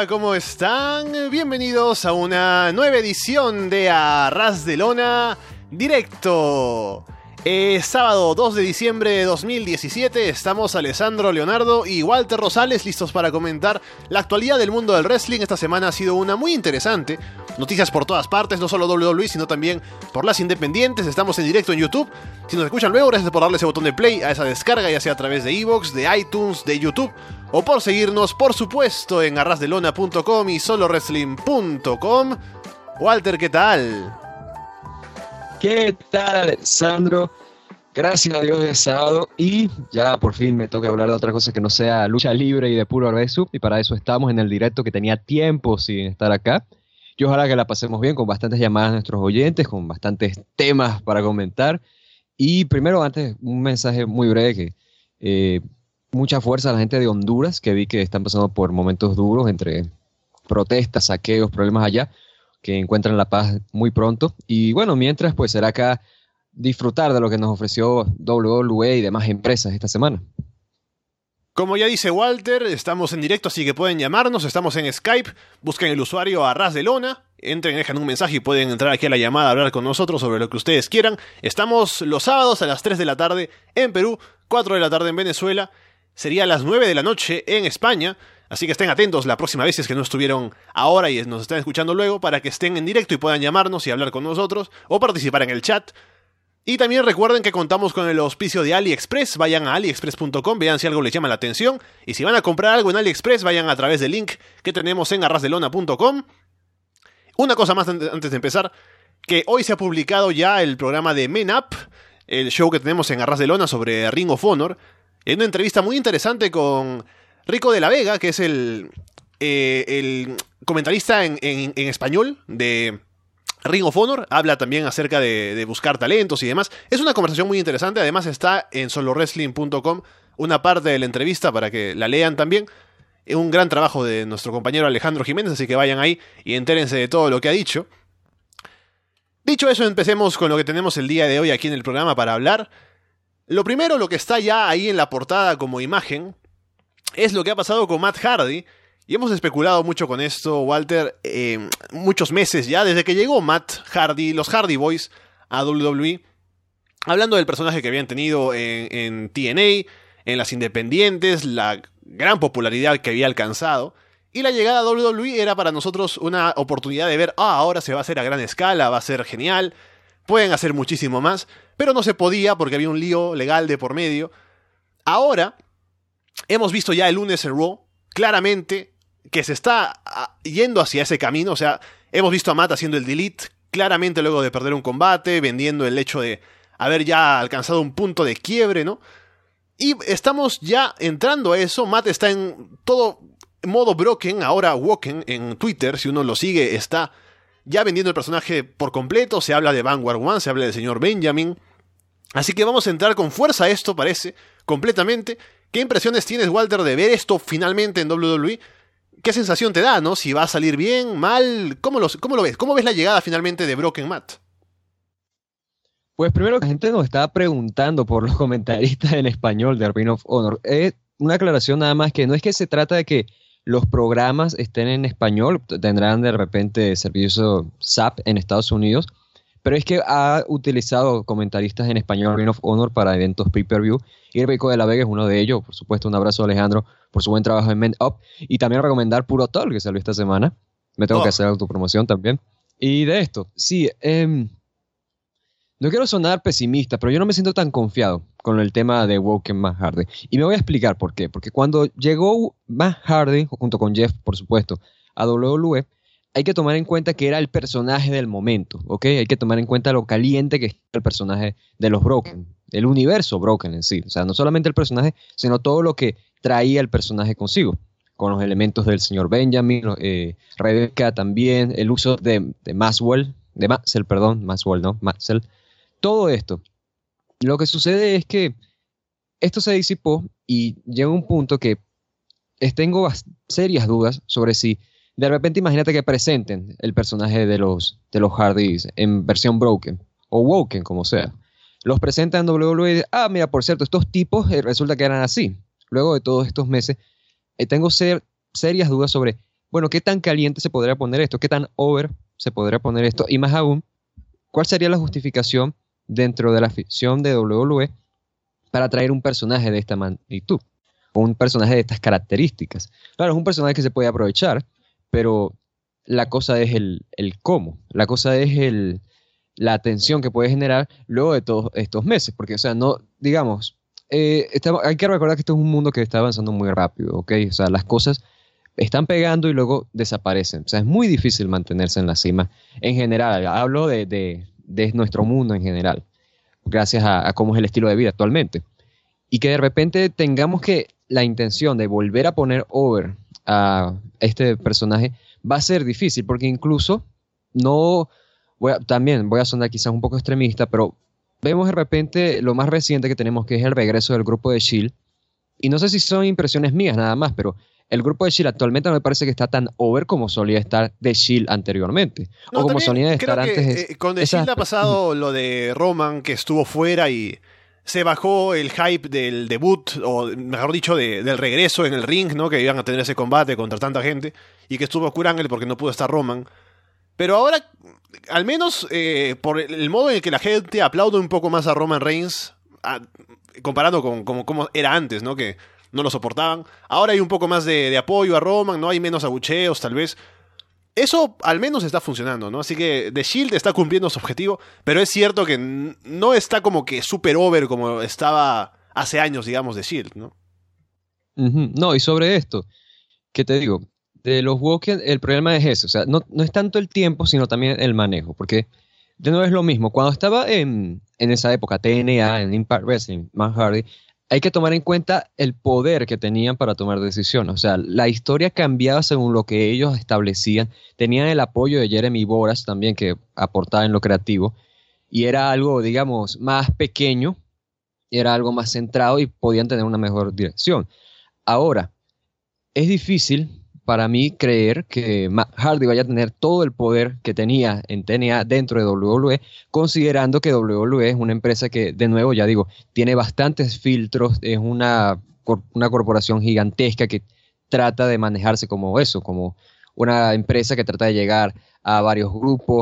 Hola, ¿cómo están? Bienvenidos a una nueva edición de A Ras de Lona Directo. Sábado 2 de diciembre de 2017, estamos Alessandro Leonardo y Walter Rosales listos para comentar la actualidad del mundo del wrestling. Esta semana ha sido una muy interesante. Noticias por todas partes, no solo WWE, sino también por las independientes. Estamos en directo en YouTube. Si nos escuchan luego, gracias por darle ese botón de play a esa descarga, ya sea a través de iVoox, de iTunes, de YouTube, o por seguirnos, por supuesto, en arrasdelona.com y solowrestling.com. Walter, ¿qué tal? ¿Qué tal, Alessandro? Gracias a Dios es sábado y ya por fin me toca hablar de otra cosa que no sea lucha libre y de puro resu, y para eso estamos en el directo que tenía tiempo sin estar acá. Y ojalá que la pasemos bien con bastantes llamadas a nuestros oyentes, con bastantes temas para comentar. Y primero, antes, un mensaje muy breve que mucha fuerza a la gente de Honduras, que vi que están pasando por momentos duros entre protestas, saqueos, problemas allá, que encuentran la paz muy pronto. Y bueno, mientras pues será acá disfrutar de lo que nos ofreció WWE y demás empresas esta semana. Como ya dice Walter, estamos en directo, así que pueden llamarnos. Estamos en Skype, busquen el usuario Arras de Lona, entren, dejan un mensaje y pueden entrar aquí a la llamada a hablar con nosotros sobre lo que ustedes quieran. Estamos los sábados a las 3 de la tarde en Perú, 4 de la tarde en Venezuela, sería a las 9 de la noche en España. Así que estén atentos la próxima vez, si es que no estuvieron ahora y nos están escuchando luego, para que estén en directo y puedan llamarnos y hablar con nosotros o participar en el chat. Y también recuerden que contamos con el auspicio de AliExpress. Vayan a aliexpress.com, vean si algo les llama la atención. Y si van a comprar algo en AliExpress, vayan a través del link que tenemos en arrasdelona.com. Una cosa más antes de empezar, que hoy se ha publicado ya el programa de Men Up, el show que tenemos en Arras de Lona sobre Ring of Honor, en una entrevista muy interesante con Rico de la Vega, que es el comentarista en español de Ring of Honor. Habla también acerca de buscar talentos y demás. Es una conversación muy interesante. Además está en solowrestling.com una parte de la entrevista para que la lean también. Un gran trabajo de nuestro compañero Alejandro Jiménez, así que vayan ahí y entérense de todo lo que ha dicho. Dicho eso, empecemos con lo que tenemos el día de hoy aquí en el programa para hablar. Lo primero, lo que está ya ahí en la portada como imagen, es lo que ha pasado con Matt Hardy. Y hemos especulado mucho con esto, Walter, muchos meses ya, desde que llegó Matt Hardy, los Hardy Boys, a WWE, hablando del personaje que habían tenido en TNA, en las independientes, la gran popularidad que había alcanzado. Y la llegada a WWE era para nosotros una oportunidad de ver, ahora se va a hacer a gran escala, va a ser genial, pueden hacer muchísimo más, pero no se podía porque había un lío legal de por medio. Ahora hemos visto ya el lunes en Raw, claramente, que se está yendo hacia ese camino. O sea, hemos visto a Matt haciendo el delete, claramente luego de perder un combate, vendiendo el hecho de haber ya alcanzado un punto de quiebre, ¿no? Y estamos ya entrando a eso. Matt está en todo modo broken, ahora Woken en Twitter, si uno lo sigue, está ya vendiendo el personaje por completo. Se habla de Vanguard One, se habla del señor Benjamin. Así que vamos a entrar con fuerza a esto, parece, completamente. ¿Qué impresiones tienes, Walter, de ver esto finalmente en WWE? ¿Qué sensación te da, no? Si va a salir bien, mal, ¿cómo lo ves? ¿Cómo ves la llegada finalmente de Broken Matt? Pues primero, la gente nos está preguntando por los comentaristas en español de Ring of Honor. Una aclaración nada más, que no es que se trata de que los programas estén en español, tendrán de repente servicio SAP en Estados Unidos, pero es que ha utilizado comentaristas en español Ring of Honor para eventos pay-per-view, y Rico de la Vega es uno de ellos. Por supuesto, un abrazo a Alejandro por su buen trabajo en Men Up, y también recomendar Puro Talk, que salió esta semana. Me tengo que hacer autopromoción también. Y de esto, sí, no quiero sonar pesimista, pero yo no me siento tan confiado con el tema de Woken Matt Hardy. Y me voy a explicar por qué. Porque cuando llegó Matt Hardy, junto con Jeff, por supuesto, a WWE, hay que tomar en cuenta que era el personaje del momento, ¿ok? Hay que tomar en cuenta lo caliente que es el personaje de los Broken, el universo Broken en sí. O sea, no solamente el personaje, sino todo lo que traía el personaje consigo, con los elementos del señor Benjamin, Rebecca también, el uso de Maxwell, todo esto. Lo que sucede es que esto se disipó y llega un punto que tengo serias dudas sobre si de repente imagínate que presenten el personaje de los Hardys en versión Broken o Woken, como sea. Los presentan en WWE y mira, por cierto, estos tipos resulta que eran así. Luego de todos estos meses, tengo serias dudas sobre bueno, ¿qué tan caliente se podría poner esto? ¿Qué tan over se podría poner esto? Y más aún, ¿cuál sería la justificación dentro de la ficción de WWE para traer un personaje de esta magnitud? O un personaje de estas características. Claro, es un personaje que se puede aprovechar, pero la cosa es el cómo. La cosa es la atención que puede generar luego de todos estos meses. Porque, o sea, no, digamos, hay que recordar que esto es un mundo que está avanzando muy rápido, ¿ok? O sea, las cosas están pegando y luego desaparecen. O sea, es muy difícil mantenerse en la cima en general. Hablo de nuestro mundo en general, gracias a cómo es el estilo de vida actualmente. Y que de repente tengamos que la intención de volver a poner over a este personaje va a ser difícil, porque incluso no, también voy a sonar quizás un poco extremista, pero vemos de repente lo más reciente que tenemos, que es el regreso del grupo de Shield, y no sé si son impresiones mías nada más, pero el grupo de Shield actualmente no me parece que está tan over como solía estar de Shield anteriormente, No, o como también solía creo estar que antes. con The Shield ha pasado lo de Roman, que estuvo fuera y se bajó el hype del debut, o mejor dicho, del regreso en el ring, ¿no? Que iban a tener ese combate contra tanta gente, y que estuvo Kurt Angle porque no pudo estar Roman. Pero ahora, al menos por el modo en el que la gente aplaude un poco más a Roman Reigns, comparando con cómo era antes, ¿no? Que no lo soportaban. Ahora hay un poco más de apoyo a Roman, ¿no? Hay menos abucheos, tal vez. Eso al menos está funcionando, ¿no? Así que The Shield está cumpliendo su objetivo, pero es cierto que no está como que super over como estaba hace años, digamos, The Shield, ¿no? No, y sobre esto, ¿qué te digo? De los Woken, el problema es eso, o sea, no es tanto el tiempo, sino también el manejo, porque de nuevo es lo mismo. Cuando estaba en esa época, TNA, en Impact Wrestling, Matt Hardy, hay que tomar en cuenta el poder que tenían para tomar decisiones. O sea, la historia cambiaba según lo que ellos establecían. Tenían el apoyo de Jeremy Borash también, que aportaba en lo creativo, y era algo, digamos, más pequeño, y era algo más centrado y podían tener una mejor dirección. Ahora, es difícil para mí creer que Matt Hardy vaya a tener todo el poder que tenía en TNA dentro de WWE, considerando que WWE es una empresa que, de nuevo, ya digo, tiene bastantes filtros, es una corporación gigantesca que trata de manejarse como eso, como una empresa que trata de llegar a varios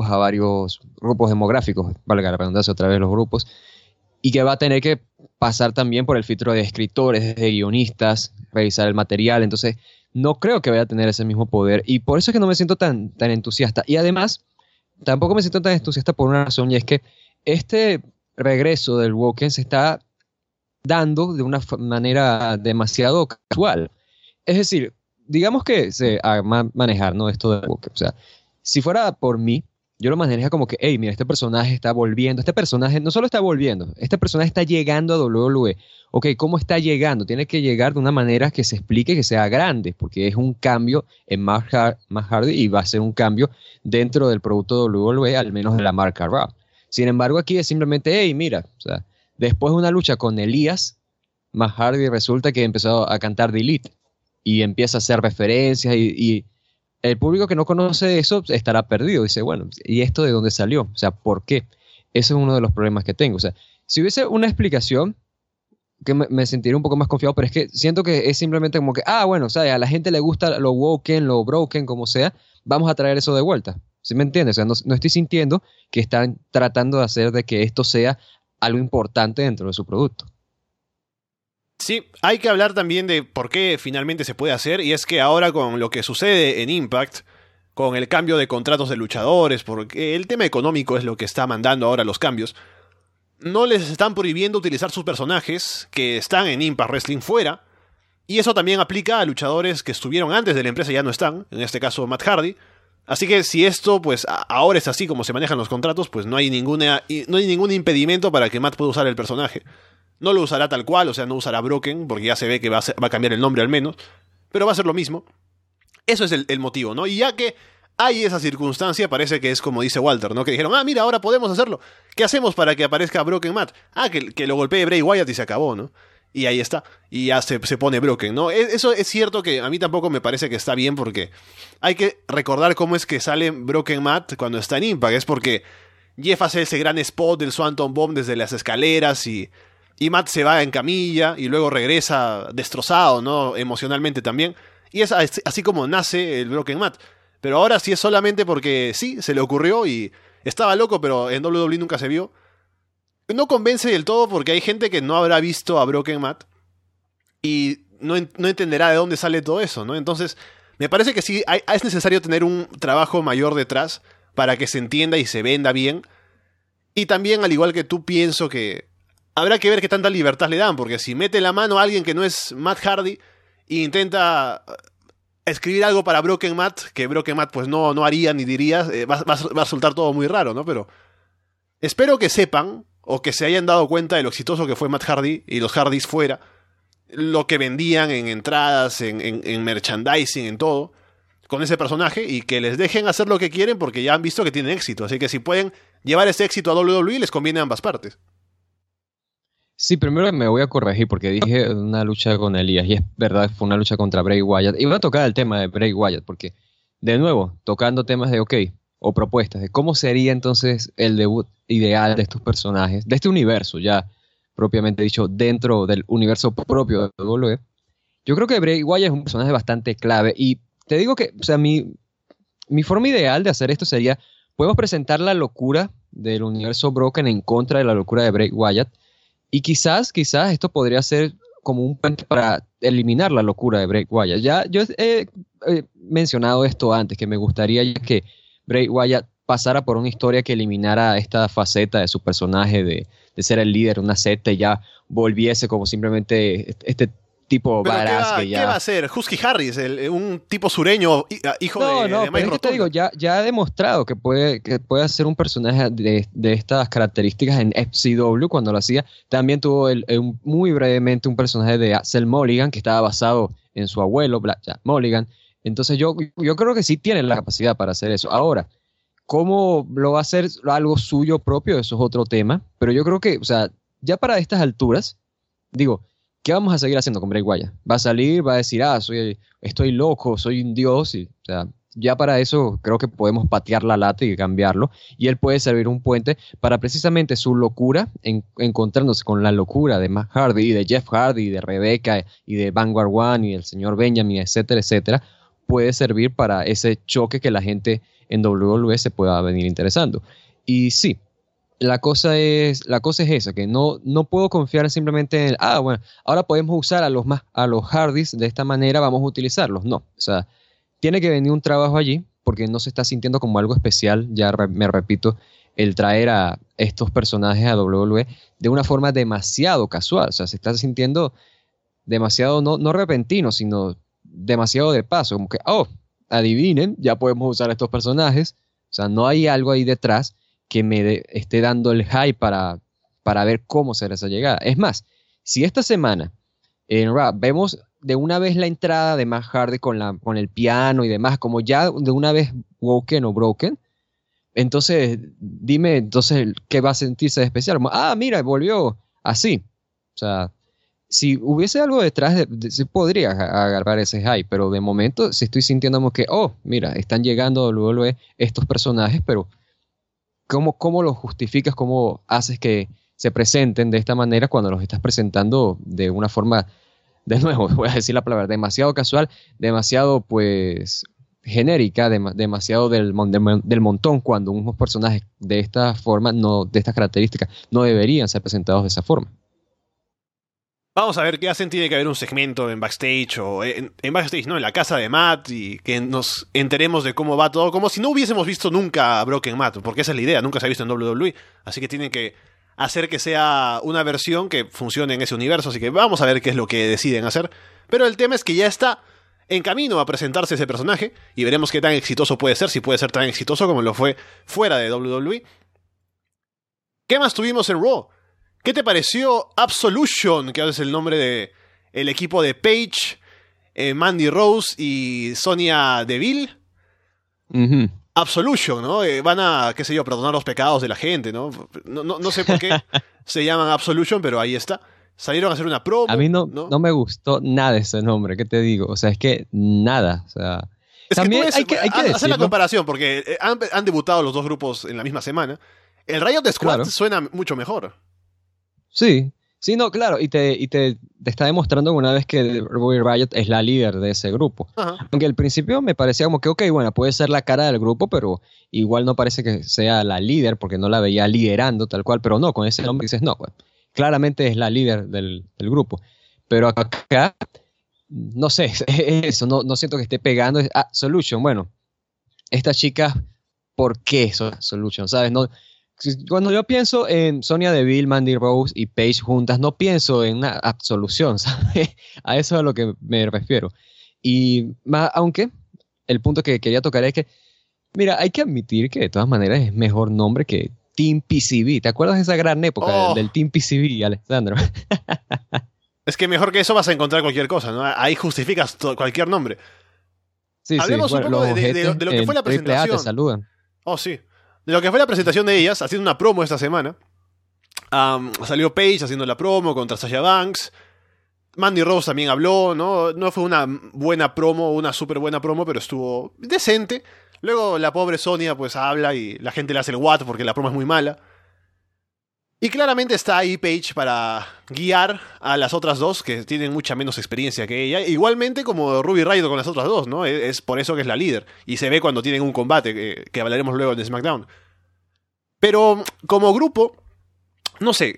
grupos demográficos, valga la redundancia otra vez los grupos, y que va a tener que pasar también por el filtro de escritores, de guionistas, revisar el material. Entonces no creo que vaya a tener ese mismo poder, y por eso es que no me siento tan entusiasta. Y además, tampoco me siento tan entusiasta por una razón, y es que este regreso del Woken se está dando de una manera demasiado casual. Es decir, digamos que se manejar, ¿no? Esto del Woken. O sea, si fuera por mí, yo lo manejaría como que, hey, mira, este personaje está volviendo. Este personaje no solo está volviendo, este personaje está llegando a WWE. Ok, ¿cómo está llegando? Tiene que llegar de una manera que se explique, que sea grande, porque es un cambio en Matt Hardy y va a ser un cambio dentro del producto de WWE, al menos de la marca Raw. Sin embargo, aquí es simplemente, hey, mira, o sea, después de una lucha con Elías, Matt Hardy resulta que empezó a cantar Delete y empieza a hacer referencias y el público que no conoce eso estará perdido. Dice, bueno, ¿y esto de dónde salió? O sea, ¿por qué? Ese es uno de los problemas que tengo. O sea, si hubiese una explicación, que me sentiría un poco más confiado, pero es que siento que es simplemente como que, bueno, o sea, a la gente le gusta lo woken, lo broken, como sea, vamos a traer eso de vuelta. ¿Sí me entiendes? O sea, no estoy sintiendo que están tratando de hacer de que esto sea algo importante dentro de su producto. Sí, hay que hablar también de por qué finalmente se puede hacer, y es que ahora con lo que sucede en Impact, con el cambio de contratos de luchadores, porque el tema económico es lo que está mandando ahora los cambios, no les están prohibiendo utilizar sus personajes que están en Impact Wrestling fuera, y eso también aplica a luchadores que estuvieron antes de la empresa y ya no están, en este caso Matt Hardy. Así que si esto pues ahora es así como se manejan los contratos, pues no hay ningún impedimento para que Matt pueda usar el personaje. No lo usará tal cual, o sea, no usará Broken, porque ya se ve que va a cambiar el nombre al menos, pero va a ser lo mismo. Eso es el motivo, ¿no? Y ya que hay esa circunstancia, parece que es como dice Walter, ¿no? Que dijeron, mira, ahora podemos hacerlo. ¿Qué hacemos para que aparezca Broken Matt? Que lo golpee Bray Wyatt y se acabó, ¿no? Y ahí está. Y ya se pone Broken, ¿no? Eso es cierto que a mí tampoco me parece que está bien, porque hay que recordar cómo es que sale Broken Matt cuando está en Impact. Es porque Jeff hace ese gran spot del Swanton Bomb desde las escaleras y Matt se va en camilla y luego regresa destrozado, ¿no? Emocionalmente también. Y es así como nace el Broken Matt. Pero ahora sí es solamente porque sí, se le ocurrió y estaba loco, pero en WWE nunca se vio. No convence del todo porque hay gente que no habrá visto a Broken Matt y no entenderá de dónde sale todo eso, ¿no? Entonces, me parece que sí es necesario tener un trabajo mayor detrás para que se entienda y se venda bien. Y también, al igual que tú, pienso que habrá que ver qué tanta libertad le dan, porque si mete la mano a alguien que no es Matt Hardy e intenta escribir algo para Broken Matt, que Broken Matt pues no haría ni diría, va a resultar todo muy raro, ¿no? Pero espero que sepan, o que se hayan dado cuenta de lo exitoso que fue Matt Hardy y los Hardys fuera, lo que vendían en entradas, en merchandising, en todo, con ese personaje, y que les dejen hacer lo que quieren porque ya han visto que tienen éxito. Así que si pueden llevar ese éxito a WWE, les conviene a ambas partes. Sí, primero me voy a corregir porque dije una lucha con Elías y es verdad, fue una lucha contra Bray Wyatt. Y voy a tocar el tema de Bray Wyatt porque, de nuevo, tocando temas de o propuestas de cómo sería entonces el debut ideal de estos personajes, de este universo ya propiamente dicho, dentro del universo propio de WWE. Yo creo que Bray Wyatt es un personaje bastante clave y te digo que, o sea, mi forma ideal de hacer esto sería, podemos presentar la locura del universo Broken en contra de la locura de Bray Wyatt. Y quizás esto podría ser como un puente para eliminar la locura de Bray Wyatt. Ya yo he mencionado esto antes, que me gustaría que Bray Wyatt pasara por una historia que eliminara esta faceta de su personaje de ser el líder de una secta y ya volviese como simplemente este tipo badass que ya... ¿Qué va a hacer? Husky Harris, un tipo sureño, hijo de Mike pero es que te digo, ya ha demostrado que puede ser un personaje de estas características en FCW cuando lo hacía. También tuvo muy brevemente un personaje de Axel Mulligan que estaba basado en su abuelo, Blackjack Mulligan. Entonces yo creo que sí tiene la capacidad para hacer eso. Ahora, ¿cómo lo va a hacer algo suyo propio? Eso es otro tema. Pero yo creo que, o sea, ya para estas alturas, digo, ¿qué vamos a seguir haciendo con Bray Wyatt? Va a salir, va a decir, estoy loco, soy un dios. Y, o sea, ya para eso creo que podemos patear la lata y cambiarlo. Y él puede servir un puente para precisamente su locura, encontrándose con la locura de Matt Hardy y de Jeff Hardy y de Rebecca y de Vanguard One y del señor Benjamin, etcétera, etcétera. Puede servir para ese choque que la gente en WWE se pueda venir interesando. Y sí, la cosa es esa, que no puedo confiar simplemente en, bueno, ahora podemos usar a los Hardys de esta manera, vamos a utilizarlos. No, o sea, tiene que venir un trabajo allí, porque no se está sintiendo como algo especial, ya me repito, el traer a estos personajes a WWE de una forma demasiado casual, o sea, se está sintiendo demasiado, no repentino, sino demasiado de paso, como que, adivinen, ya podemos usar a estos personajes, o sea, no hay algo ahí detrás que me esté dando el hype para ver cómo será esa llegada. Es más, si esta semana en Raw vemos de una vez la entrada de Matt Hardy con el piano y demás, como ya de una vez woken o broken, entonces dime entonces qué va a sentirse de especial. Como, mira, volvió así. O sea, si hubiese algo detrás, sí podría agarrar ese hype, pero de momento sí estoy sintiendo como que, mira, están llegando a WWE estos personajes, pero ¿cómo los justificas? ¿Cómo haces que se presenten de esta manera cuando los estás presentando de una forma, de nuevo, voy a decir la palabra, demasiado casual, demasiado, pues, genérica, demasiado del montón, cuando unos personajes de esta forma, de estas características, no deberían ser presentados de esa forma? Vamos a ver qué hacen. Tiene que haber un segmento en backstage o en backstage, ¿no? En la casa de Matt y que nos enteremos de cómo va todo, como si no hubiésemos visto nunca a Broken Matt, porque esa es la idea, nunca se ha visto en WWE, así que tienen que hacer que sea una versión que funcione en ese universo, así que vamos a ver qué es lo que deciden hacer. Pero el tema es que ya está en camino a presentarse ese personaje y veremos qué tan exitoso puede ser, si puede ser tan exitoso como lo fue fuera de WWE. ¿Qué más tuvimos en Raw? ¿Qué te pareció Absolution, que es el nombre de el equipo de Paige, Mandy Rose y Sonya Deville? Uh-huh. Absolution, ¿no? Van a, qué sé yo, perdonar los pecados de la gente, ¿no? No sé por qué se llaman Absolution, pero ahí está. Salieron a hacer una promo. A mí no me gustó nada ese nombre, ¿qué te digo? O sea, es que nada, o sea... Es también que hay que hacer la decirlo. comparación, porque han debutado los dos grupos en la misma semana. El Riot Squad suena mucho mejor. Sí, Sí, no, claro, te está demostrando una vez que Ruby Riot es la líder de ese grupo. Ajá. Aunque al principio me parecía como que, ok, bueno, puede ser la cara del grupo, pero igual no parece que sea la líder, porque no la veía liderando tal cual, pero no, con ese nombre dices, no, pues, claramente es la líder del grupo. Pero acá, no sé, es eso, no siento que esté pegando. Solution, bueno, esta chica, ¿por qué Solution? ¿Sabes? No, cuando yo pienso en Sonya Deville, Mandy Rose y Paige juntas, no pienso en una absolución, ¿sabes? A eso es a lo que me refiero. Y más, aunque el punto que quería tocar es que, mira, hay que admitir que de todas maneras es mejor nombre que Team PCB. ¿Te acuerdas de esa gran época Oh, del Team PCB, Alexandro? es que mejor que eso vas a encontrar cualquier cosa, ¿no? Ahí justificas cualquier nombre. Sí, sí, Hablemos un bueno, poco los de lo que fue la Triple A te presentación. saludan. Oh, sí. De lo que fue la presentación de ellas, haciendo una promo esta semana. Salió Paige haciendo la promo contra Sasha Banks. Mandy Rose también habló, ¿no? No fue una buena promo, una súper buena promo, pero estuvo decente. Luego la pobre Sonia pues habla y la gente le hace el what porque la promo es muy mala. Y claramente está ahí Paige para guiar a las otras dos, que tienen mucha menos experiencia que ella. Igualmente como Ruby Riott con las otras dos, ¿no? Es por eso que es la líder. Y se ve cuando tienen un combate, que hablaremos luego en SmackDown. Pero como grupo, no sé,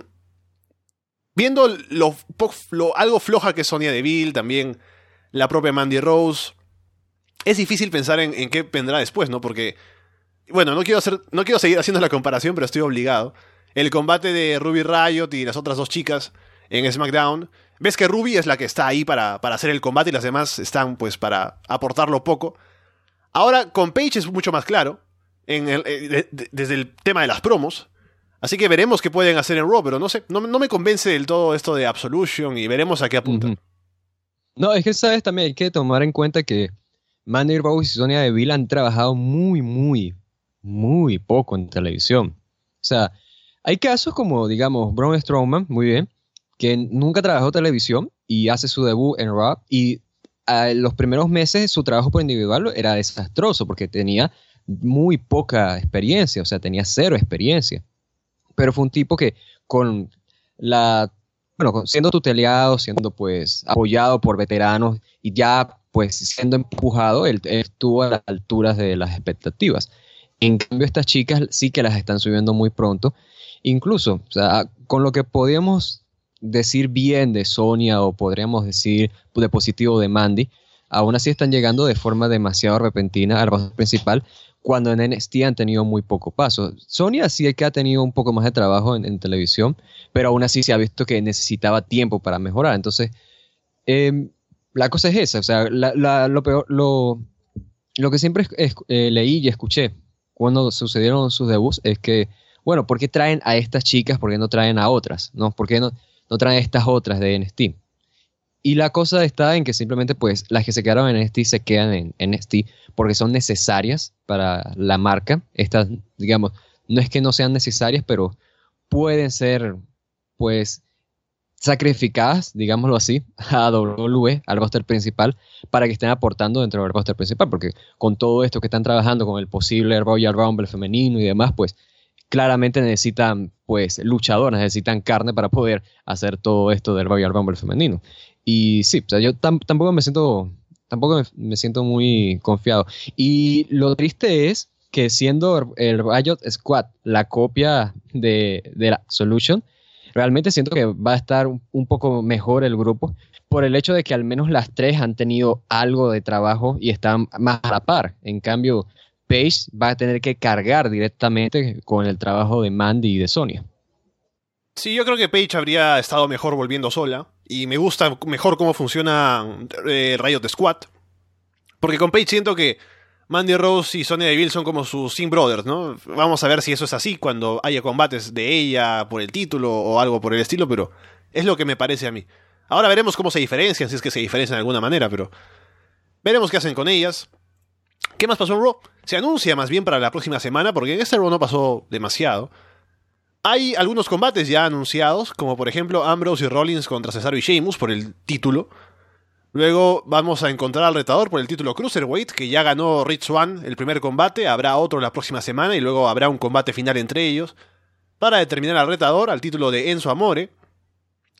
viendo algo floja que es Sonya Deville, también la propia Mandy Rose, es difícil pensar en qué vendrá después, ¿no? Porque, bueno, no quiero seguir haciendo la comparación, pero estoy obligado. El combate de Ruby Riott y las otras dos chicas en SmackDown, ves que Ruby es la que está ahí para hacer el combate y las demás están pues para aportarlo poco. Ahora con Paige es mucho más claro, desde el tema de las promos. Así que veremos qué pueden hacer en Raw, pero no sé, no me convence del todo esto de Absolution y veremos a qué apuntan. Ujú. No, es que sabes también hay que tomar en cuenta que Mandy Rose y Sonya Deville han trabajado muy poco en televisión. O sea, hay casos como, digamos, Braun Strowman, muy bien, que nunca trabajó televisión y hace su debut en Raw y los primeros meses su trabajo por individual era desastroso porque tenía muy poca experiencia, o sea, tenía cero experiencia. Pero fue un tipo que con siendo tuteleado, siendo pues apoyado por veteranos y ya pues siendo empujado, él estuvo a las alturas de las expectativas. En cambio, estas chicas sí que las están subiendo muy pronto. Incluso, o sea, con lo que podríamos decir bien de Sonia o podríamos decir de positivo de Mandy, aún así están llegando de forma demasiado repentina al roster principal cuando en NXT han tenido muy poco paso. Sonia sí que ha tenido un poco más de trabajo en televisión, pero aún así se ha visto que necesitaba tiempo para mejorar. Entonces, la cosa es esa, o sea, lo que siempre leí y escuché cuando sucedieron sus debuts es que, bueno, ¿por qué traen a estas chicas? ¿Por qué no traen a otras? ¿No? ¿Por qué no traen a estas otras de NXT? Y la cosa está en que simplemente pues las que se quedaron en NXT se quedan en NXT porque son necesarias para la marca. Estas, digamos, no es que no sean necesarias, pero pueden ser pues sacrificadas, digámoslo así, a WWE, al roster principal, para que estén aportando dentro del roster principal, porque con todo esto que están trabajando con el posible Royal Rumble femenino y demás, pues claramente necesitan pues luchadoras, necesitan carne para poder hacer todo esto del Royal Rumble femenino. Y sí, o sea, yo tampoco me siento muy confiado. Y lo triste es que siendo el Riot Squad la copia de la Solution, realmente siento que va a estar un poco mejor el grupo por el hecho de que al menos las tres han tenido algo de trabajo y están más a la par. En cambio, Paige va a tener que cargar directamente con el trabajo de Mandy y de Sonia. Sí, yo creo que Paige habría estado mejor volviendo sola. Y me gusta mejor cómo funciona Riot Squad. Porque con Paige siento que Mandy Rose y Sonya Deville son como sus Team Brothers, ¿no? Vamos a ver si eso es así cuando haya combates de ella por el título o algo por el estilo, pero es lo que me parece a mí. Ahora veremos cómo se diferencian, si es que se diferencian de alguna manera, pero veremos qué hacen con ellas. ¿Qué más pasó en Raw? Se anuncia más bien para la próxima semana, porque en este Raw no pasó demasiado. Hay algunos combates ya anunciados, como por ejemplo Ambrose y Rollins contra Cesaro y Sheamus por el título. Luego vamos a encontrar al retador por el título Cruiserweight, que ya ganó Rich Swann el primer combate, habrá otro la próxima semana y luego habrá un combate final entre ellos, para determinar al retador al título de Enzo Amore.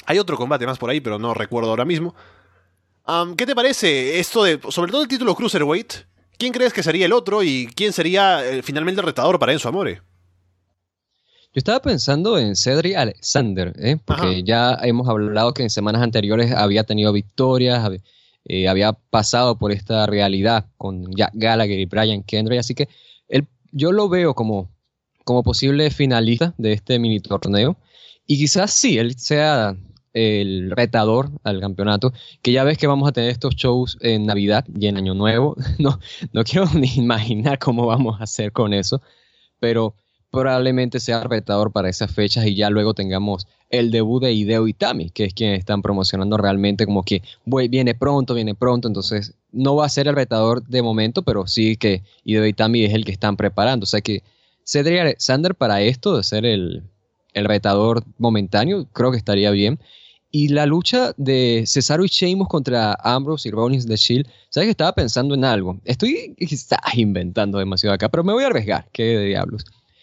Hay otro combate más por ahí, pero no recuerdo ahora mismo. ¿Qué te parece esto de, sobre todo el título Cruiserweight? ¿Quién crees que sería el otro y quién sería finalmente el retador para Enzo Amore? Yo estaba pensando en Cedric Alexander, porque Ajá. ya hemos hablado que en semanas anteriores había tenido victorias, había pasado por esta realidad con Jack Gallagher y Brian Kendrick, así que yo lo veo como posible finalista de este mini torneo, y quizás sí, él sea el retador al campeonato, que ya ves que vamos a tener estos shows en Navidad y en Año Nuevo. No quiero ni imaginar cómo vamos a hacer con eso, pero probablemente sea retador para esas fechas y ya luego tengamos el debut de Hideo Itami, que es quien están promocionando realmente como que viene pronto, entonces no va a ser el retador de momento, pero sí que Hideo Itami es el que están preparando, o sea que Cedric Alexander para esto de ser el retador momentáneo, creo que estaría bien. Y la lucha de Cesaro y Sheamus contra Ambrose y Rollins de Shield, ¿sabes que estaba pensando en algo? Estoy quizás inventando demasiado acá, pero me voy a arriesgar, qué diablos.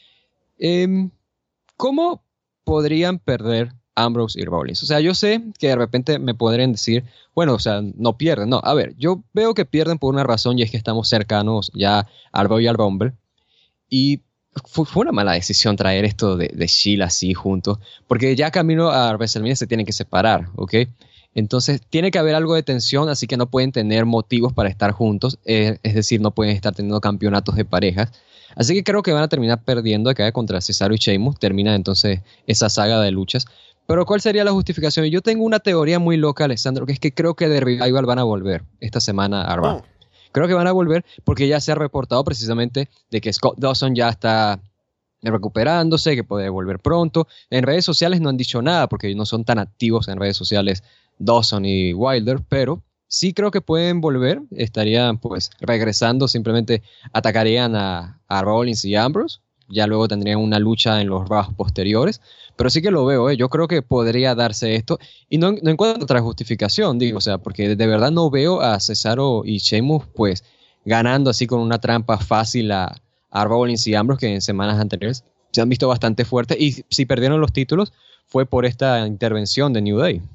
¿Cómo podrían perder Ambrose y Rollins? O sea, yo sé que de repente me podrían decir, bueno, o sea, no pierden. No, a ver, yo veo que pierden por una razón y es que estamos cercanos ya al Royal Rumble. Y fue una mala decisión traer esto de Shield así juntos, porque ya camino a WrestleMania se tienen que separar, ¿ok? Entonces tiene que haber algo de tensión, así que no pueden tener motivos para estar juntos, es decir, no pueden estar teniendo campeonatos de parejas. Así que creo que van a terminar perdiendo acá contra Cesaro y Sheamus, termina entonces esa saga de luchas. Pero ¿cuál sería la justificación? Yo tengo una teoría muy loca, Alessandro, que es que creo que The Revival van a volver esta semana a Raw. Oh. Creo que van a volver porque ya se ha reportado precisamente de que Scott Dawson ya está recuperándose, que puede volver pronto. En redes sociales no han dicho nada porque no son tan activos en redes sociales Dawson y Wilder, pero sí creo que pueden volver. Estarían pues regresando, simplemente atacarían a Rollins y Ambrose. Ya luego tendrían una lucha en los Raws posteriores. Pero sí que lo veo, yo creo que podría darse esto. Y no encuentro otra justificación, digo, o sea, porque de verdad no veo a Cesaro y Sheamus, pues, ganando así con una trampa fácil a Rollins y Ambrose, que en semanas anteriores se han visto bastante fuertes. Y si perdieron los títulos, fue por esta intervención de New Day.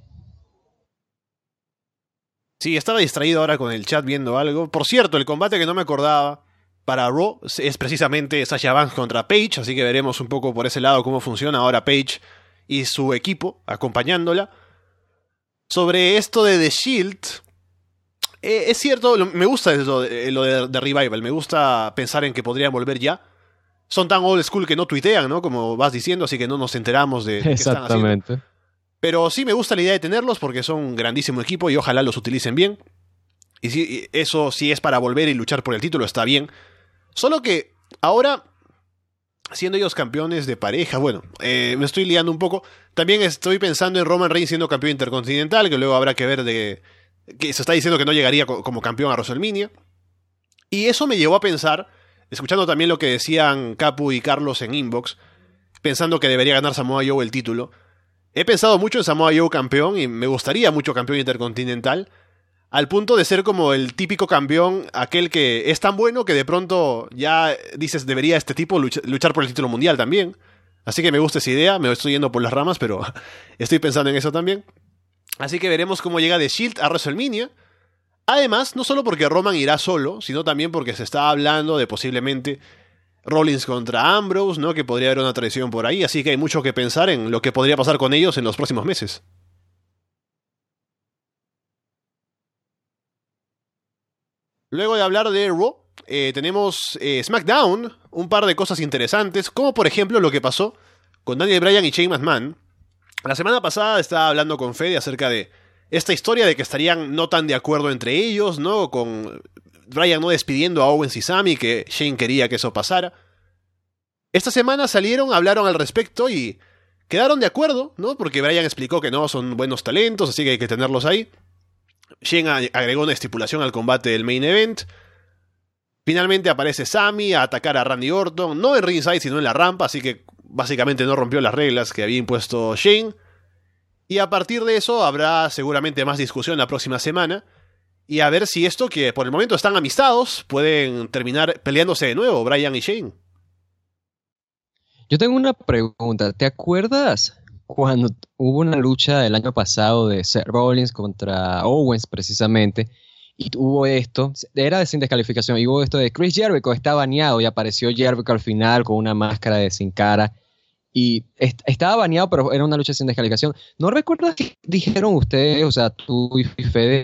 Sí, estaba distraído ahora con el chat viendo algo. Por cierto, el combate que no me acordaba para Raw es precisamente Sasha Banks contra Paige, así que veremos un poco por ese lado cómo funciona ahora Paige y su equipo acompañándola. Sobre esto de The Shield, es cierto, me gusta lo de Revival, me gusta pensar en que podrían volver ya. Son tan old school que no tuitean, ¿no? Como vas diciendo, así que no nos enteramos de qué están haciendo. Exactamente. Pero sí me gusta la idea de tenerlos porque son un grandísimo equipo y ojalá los utilicen bien. Y si eso sí es para volver y luchar por el título, está bien. Solo que ahora, siendo ellos campeones de pareja, bueno, me estoy liando un poco. También estoy pensando en Roman Reigns siendo campeón intercontinental, que luego habrá que ver de que se está diciendo que no llegaría como campeón a WrestleMania. Y eso me llevó a pensar, escuchando también lo que decían Capu y Carlos en Inbox, pensando que debería ganar Samoa Joe el título. He pensado mucho en Samoa Joe campeón y me gustaría mucho campeón intercontinental, al punto de ser como el típico campeón, aquel que es tan bueno que de pronto ya dices, debería este tipo luchar por el título mundial también. Así que me gusta esa idea, me estoy yendo por las ramas, pero estoy pensando en eso también. Así que veremos cómo llega The Shield a WrestleMania. Además, no solo porque Roman irá solo, sino también porque se está hablando de posiblemente Rollins contra Ambrose, ¿no? Que podría haber una traición por ahí, así que hay mucho que pensar en lo que podría pasar con ellos en los próximos meses. Luego de hablar de Raw, tenemos SmackDown, un par de cosas interesantes, como por ejemplo lo que pasó con Daniel Bryan y Shane McMahon. La semana pasada estaba hablando con Fede acerca de esta historia de que estarían no tan de acuerdo entre ellos, ¿no? Con Bryan no despidiendo a Owens y Sami, que Shane quería que eso pasara. Esta semana salieron, hablaron al respecto y quedaron de acuerdo, ¿no? Porque Bryan explicó que no, son buenos talentos, así que hay que tenerlos ahí. Shane agregó una estipulación al combate del main event. Finalmente aparece Sami a atacar a Randy Orton, no en ringside sino en la rampa, así que básicamente no rompió las reglas que había impuesto Shane. Y a partir de eso habrá seguramente más discusión la próxima semana. Y a ver si esto, que por el momento están amistados, pueden terminar peleándose de nuevo, Bryan y Shane. Yo tengo una pregunta. ¿Te acuerdas cuando hubo una lucha el año pasado de Seth Rollins contra Owens precisamente, y hubo esto, era de sin descalificación, y hubo esto de Chris Jericho está baneado y apareció Jericho al final con una máscara de sin cara, y estaba baneado, pero era una lucha sin descalificación. ¿No recuerdas qué dijeron ustedes, o sea, tú y Fede,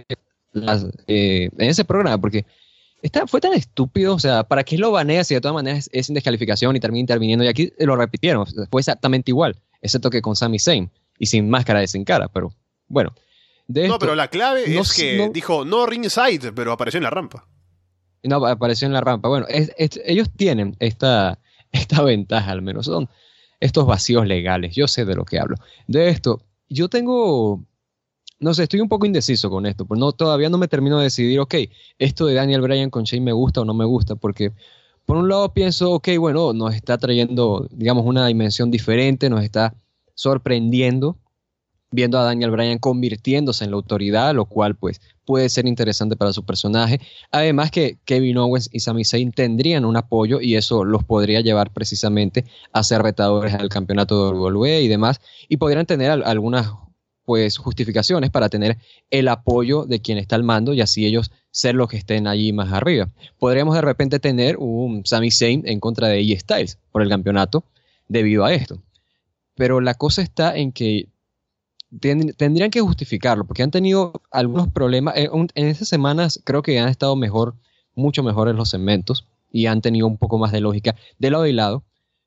en ese programa? Porque fue tan estúpido, o sea, ¿para qué lo baneas si de todas maneras es sin descalificación y termina interviniendo? Y aquí lo repitieron, fue exactamente igual, excepto que con Sami Zayn y sin máscara de sin cara, pero bueno. No, pero la clave es que dijo no ringside, pero apareció en la rampa. No, apareció en la rampa. Bueno, ellos tienen esta ventaja, al menos son estos vacíos legales. Yo sé de lo que hablo. De esto, yo tengo, no sé, estoy un poco indeciso con esto, pero todavía no me termino de decidir, ok, esto de Daniel Bryan con Shane me gusta o no me gusta, porque por un lado pienso, ok, bueno, nos está trayendo, digamos, una dimensión diferente, nos está sorprendiendo, viendo a Daniel Bryan convirtiéndose en la autoridad, lo cual pues puede ser interesante para su personaje. Además que Kevin Owens y Sami Zayn tendrían un apoyo y eso los podría llevar precisamente a ser retadores al campeonato de WWE y demás, y podrían tener algunas pues justificaciones para tener el apoyo de quien está al mando y así ellos ser los que estén allí más arriba. Podríamos de repente tener un Sami Zayn en contra de AJ Styles por el campeonato debido a esto. Pero la cosa está en que tendrían que justificarlo porque han tenido algunos problemas. En esas semanas creo que han estado mucho mejores los segmentos y han tenido un poco más de lógica de lado y lado,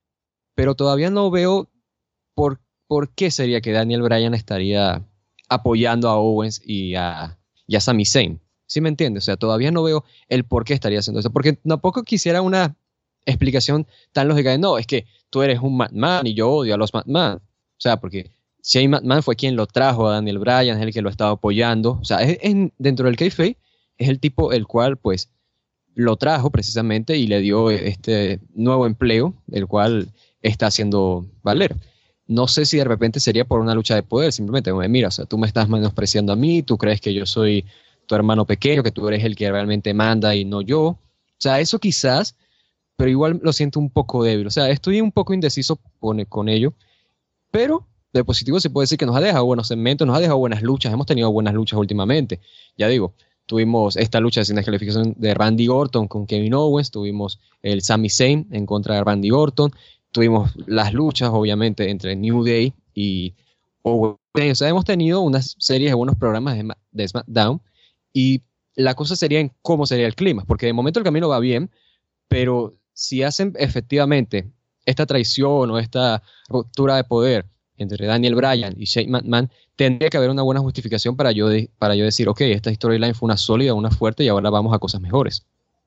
pero todavía no veo por qué sería que Daniel Bryan estaría apoyando a Owens y a Sami Zayn. ¿Sí me entiendes? O sea, todavía no veo el por qué estaría haciendo eso, porque tampoco quisiera una explicación tan lógica de no, es que tú eres un McMahon y yo odio a los McMahon. O sea, porque Shane McMahon fue quien lo trajo a Daniel Bryan, es el que lo estaba apoyando. O sea, dentro del kayfabe es el tipo el cual, pues, lo trajo precisamente y le dio este nuevo empleo, el cual está haciendo valer. No sé si de repente sería por una lucha de poder, simplemente, mira, o sea, tú me estás menospreciando a mí, tú crees que yo soy tu hermano pequeño, que tú eres el que realmente manda y no yo. O sea, eso quizás, pero igual lo siento un poco débil. O sea, estoy un poco indeciso con ello, pero de positivo se puede decir que nos ha dejado buenos segmentos, nos ha dejado buenas luchas, hemos tenido buenas luchas últimamente. Ya digo, tuvimos esta lucha sin descalificación de Randy Orton con Kevin Owens, tuvimos el Sami Zayn en contra de Randy Orton, tuvimos las luchas obviamente entre New Day y Owens. O sea, hemos tenido unas series de buenos programas de SmackDown y la cosa sería en cómo sería el clima, porque de momento el camino va bien, pero si hacen efectivamente esta traición o esta ruptura de poder entre Daniel Bryan y Shane McMahon, tendría que haber una buena justificación para yo decir, ok, esta storyline fue una sólida, una fuerte y ahora vamos a cosas mejores.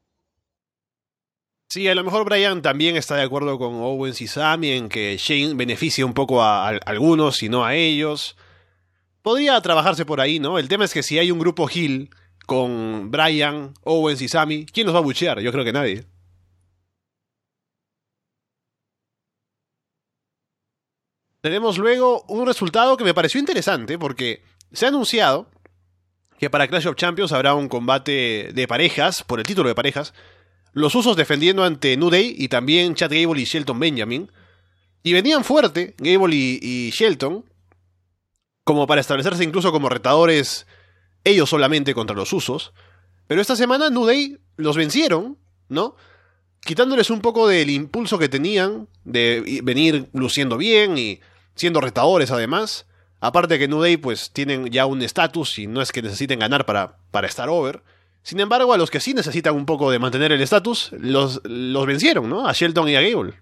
Sí, a lo mejor Bryan también está de acuerdo con Owens y Sami en que Shane beneficia un poco a algunos y no a ellos. Podría trabajarse por ahí, ¿no? El tema es que si hay un grupo heel con Bryan, Owens y Sami, ¿quién los va a buchear? Yo creo que nadie. Tenemos luego un resultado que me pareció interesante porque se ha anunciado que para Clash of Champions habrá un combate de parejas, por el título de parejas, los Usos defendiendo ante New Day y también Chad Gable y Shelton Benjamin. Y venían fuerte Gable y Shelton, como para establecerse incluso como retadores ellos solamente contra los Usos. Pero esta semana New Day los vencieron, ¿no? Quitándoles un poco del impulso que tenían de venir luciendo bien y siendo retadores además. Aparte que New Day pues tienen ya un estatus y no es que necesiten ganar para estar over. Sin embargo, a los que sí necesitan un poco de mantener el estatus, los vencieron, ¿no? A Shelton y a Gable.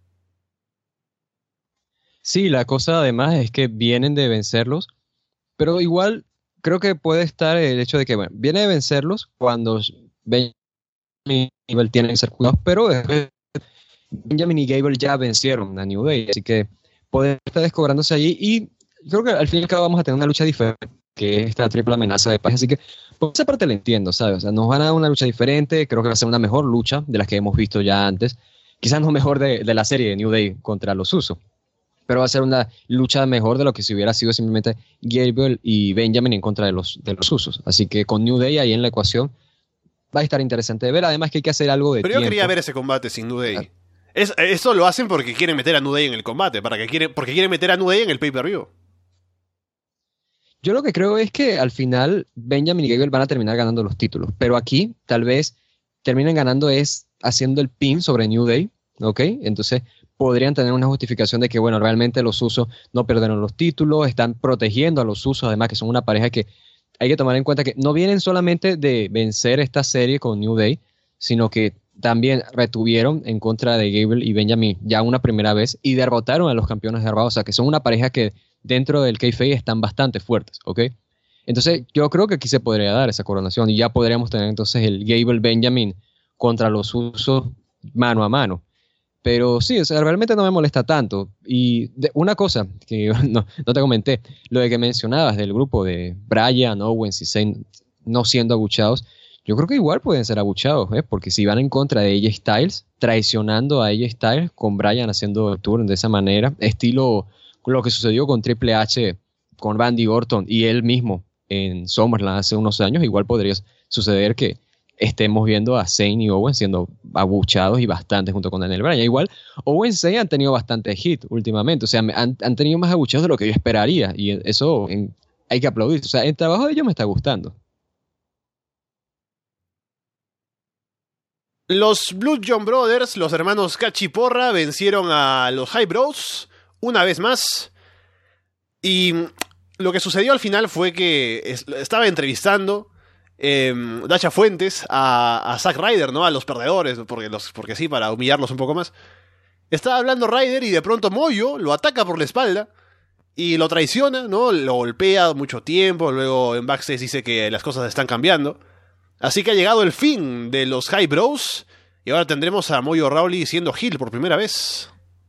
Sí, la cosa además es que vienen de vencerlos, pero igual creo que puede estar el hecho de que, bueno, viene de vencerlos cuando Benjamin y Gable tienen que ser cuidados, pero Benjamin y Gable ya vencieron a New Day, así que pueden estar descobrándose allí y creo que al fin y al cabo vamos a tener una lucha diferente, que es esta triple amenaza de paz, así que por esa parte la entiendo, ¿sabes? O sea, nos van a dar una lucha diferente, creo que va a ser una mejor lucha de las que hemos visto ya antes, quizás no mejor de la serie de New Day contra los Usos, pero va a ser una lucha mejor de lo que si hubiera sido simplemente Gable y Benjamin en contra de los Usos, así que con New Day ahí en la ecuación va a estar interesante de ver, además que hay que hacer algo de Pero tiempo. yo quería ver ese combate sin New Day. Eso lo hacen porque quieren meter a New Day en el combate, porque quieren meter a New Day en el pay-per-view. Yo lo que creo es que al final Benjamin y Gable van a terminar ganando los títulos, pero aquí tal vez terminen ganando es haciendo el pin sobre New Day, ¿ok? Entonces podrían tener una justificación de que, bueno, realmente los Usos no perdieron los títulos, están protegiendo a los Usos, además que son una pareja que hay que tomar en cuenta que no vienen solamente de vencer esta serie con New Day, sino que también retuvieron en contra de Gable y Benjamin ya una primera vez y derrotaron a los campeones de Raw, o sea que son una pareja que dentro del kayfabe están bastante fuertes, ¿ok? Entonces yo creo que aquí se podría dar esa coronación y ya podríamos tener entonces el Gable-Benjamin contra los Usos mano a mano. Pero sí, o sea, realmente no me molesta tanto. Y una cosa que no te comenté, lo de que mencionabas del grupo de Bryan, Owens y Zayn no siendo abuchados, yo creo que igual pueden ser abuchados, ¿eh? Porque si van en contra de AJ Styles, traicionando a AJ Styles, con Bryan haciendo el turn de esa manera, estilo lo que sucedió con Triple H, con Randy Orton y él mismo en SummerSlam hace unos años, igual podría suceder que estemos viendo a Zayn y Owens siendo abuchados y bastante junto con Daniel Bryan. Igual, Owens y Zayn han tenido bastante hit últimamente, o sea, han tenido más abuchados de lo que yo esperaría y eso hay que aplaudir. O sea, el trabajo de ellos me está gustando. Los Blue John Brothers, los hermanos Cachiporra, vencieron a los High Bros una vez más. Y lo que sucedió al final fue que estaba entrevistando Dacha Fuentes a Zack Ryder, ¿no? A los perdedores, porque sí, para humillarlos un poco más. Estaba hablando Ryder y de pronto Moyo lo ataca por la espalda y lo traiciona, ¿no? Lo golpea mucho tiempo, luego en backstage dice que las cosas están cambiando. Así que ha llegado el fin de los High Bros y ahora tendremos a Mojo Rawley siendo heel por primera vez.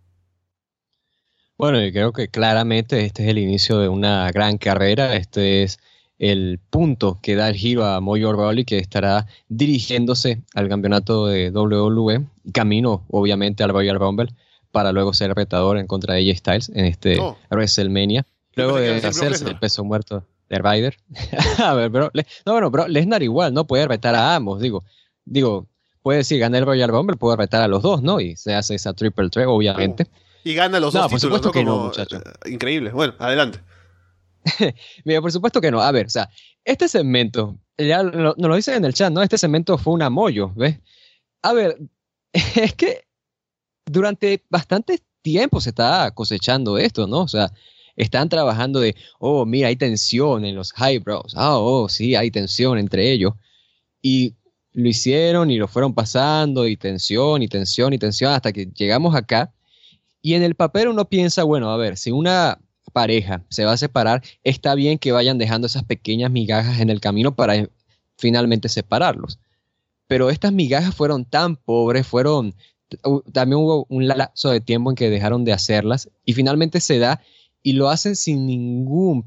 Bueno, yo creo que claramente este es el inicio de una gran carrera. Este es el punto que da el giro a Mojo Rawley, que estará dirigiéndose al campeonato de WWE, camino obviamente al Royal Rumble, para luego ser retador en contra de AJ Styles en este WrestleMania. Luego de hacerse el peso muerto de Ryder. A ver, bro. Bro, Lesnar igual, ¿no? Puede retar a ambos, digo, puede decir, gana el Royal Rumble, puede retar a los dos, ¿no? Y se hace esa triple threat, obviamente. Y gana los dos por títulos, supuesto ¿no? que Como, no, muchacho. Increíble. Bueno, adelante. Mira, por supuesto que no. A ver, o sea, este segmento, ya nos lo dicen en el chat, ¿no? Este segmento fue un amollo, ¿ves? A ver, es que durante bastante tiempo se está cosechando esto, ¿no? O sea, están trabajando de, oh, mira, hay tensión en los High Bros. Oh, sí, hay tensión entre ellos. Y lo hicieron y lo fueron pasando, y tensión, y tensión, y tensión, hasta que llegamos acá. Y en el papel uno piensa, bueno, a ver, si una pareja se va a separar, está bien que vayan dejando esas pequeñas migajas en el camino para finalmente separarlos. Pero estas migajas fueron tan pobres, también hubo un lapso de tiempo en que dejaron de hacerlas, y finalmente se da, y lo hacen sin ningún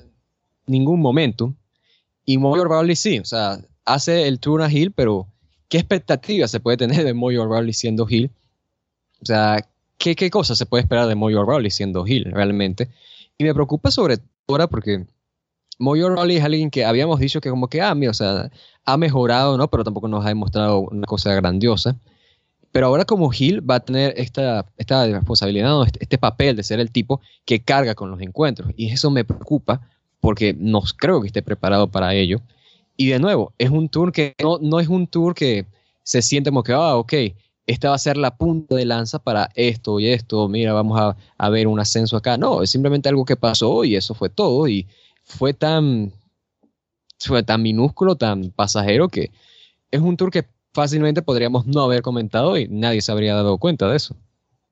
momento. Y Mojo Rawley sí, o sea, hace el turn a heel, pero ¿qué expectativa se puede tener de Mojo Rawley siendo heel? O sea, ¿qué cosa se puede esperar de Mojo Rawley siendo heel realmente? Y me preocupa sobre todo ahora porque Mojo Rawley es alguien que habíamos dicho que como que, mira, o sea, ha mejorado, ¿no? Pero tampoco nos ha demostrado una cosa grandiosa. Pero ahora como heel va a tener esta responsabilidad, ¿no? este papel de ser el tipo que carga con los encuentros. Y eso me preocupa porque no creo que esté preparado para ello. Y de nuevo, es un tour que no es un tour que se siente como que, ok, esta va a ser la punta de lanza para esto y esto, mira, vamos a ver un ascenso acá. No, es simplemente algo que pasó y eso fue todo. Y fue tan minúsculo, tan pasajero, que es un tour que fácilmente podríamos no haber comentado y nadie se habría dado cuenta de eso.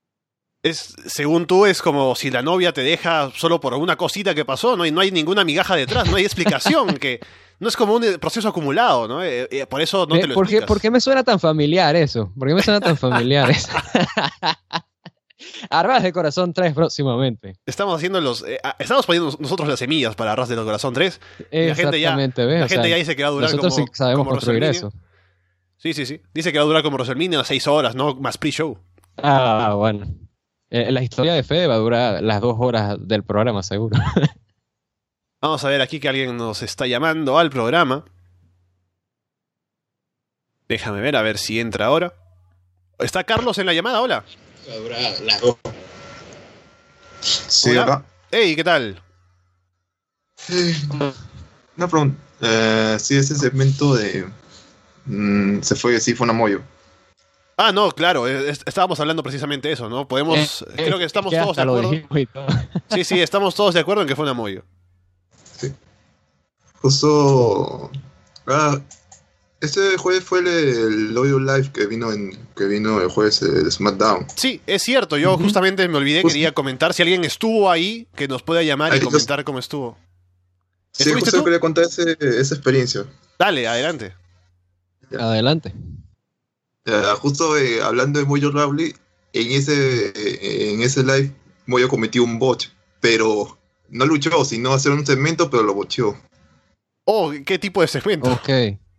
Según tú, es como si la novia te deja solo por una cosita que pasó, no hay ninguna migaja detrás, no hay explicación, que no es como un proceso acumulado, ¿no? Por eso no te lo explicas. ¿Por qué me suena tan familiar eso? ¿Por qué me suena tan familiar eso? Arras de Corazón 3 próximamente. Estamos poniendo nosotros las semillas para Arras de Corazón 3. Exactamente, la gente ya dice que va a durar nosotros como, sí sabemos como construir eso. Sí. Dice que va a durar como WrestleMania 6 horas, ¿no? Más pre-show. Bueno. La historia de Fede va a durar las 2 horas del programa, seguro. Vamos a ver aquí que alguien nos está llamando al programa. Déjame ver, a ver si entra ahora. ¿Está Carlos en la llamada? Hola. Sí, Hola. acá. Hey, ¿qué tal? Una pregunta. Sí, ese segmento de... se fue, sí, fue una mollo. Ah, no, claro, estábamos hablando precisamente de eso, ¿no? Podemos, creo que estamos que todos de hasta lo acuerdo. dijimos y todo. Sí, estamos todos de acuerdo en que fue un amoyo. Sí. Justo... este jueves fue el audio live que vino el jueves de SmackDown. Sí, es cierto, yo justamente me olvidé, Justo- quería comentar si alguien estuvo ahí, que nos pueda llamar y Ay, comentar cómo estuvo. Sí, ¿Estuviste justo tú? quería contar esa experiencia. Dale, adelante. Adelante. Justo hablando de Mojo Rawley, en ese live Mojo cometió un bot, pero no luchó, sino hacer un segmento, pero lo boteó. Oh, ¿qué tipo de segmento? Ok.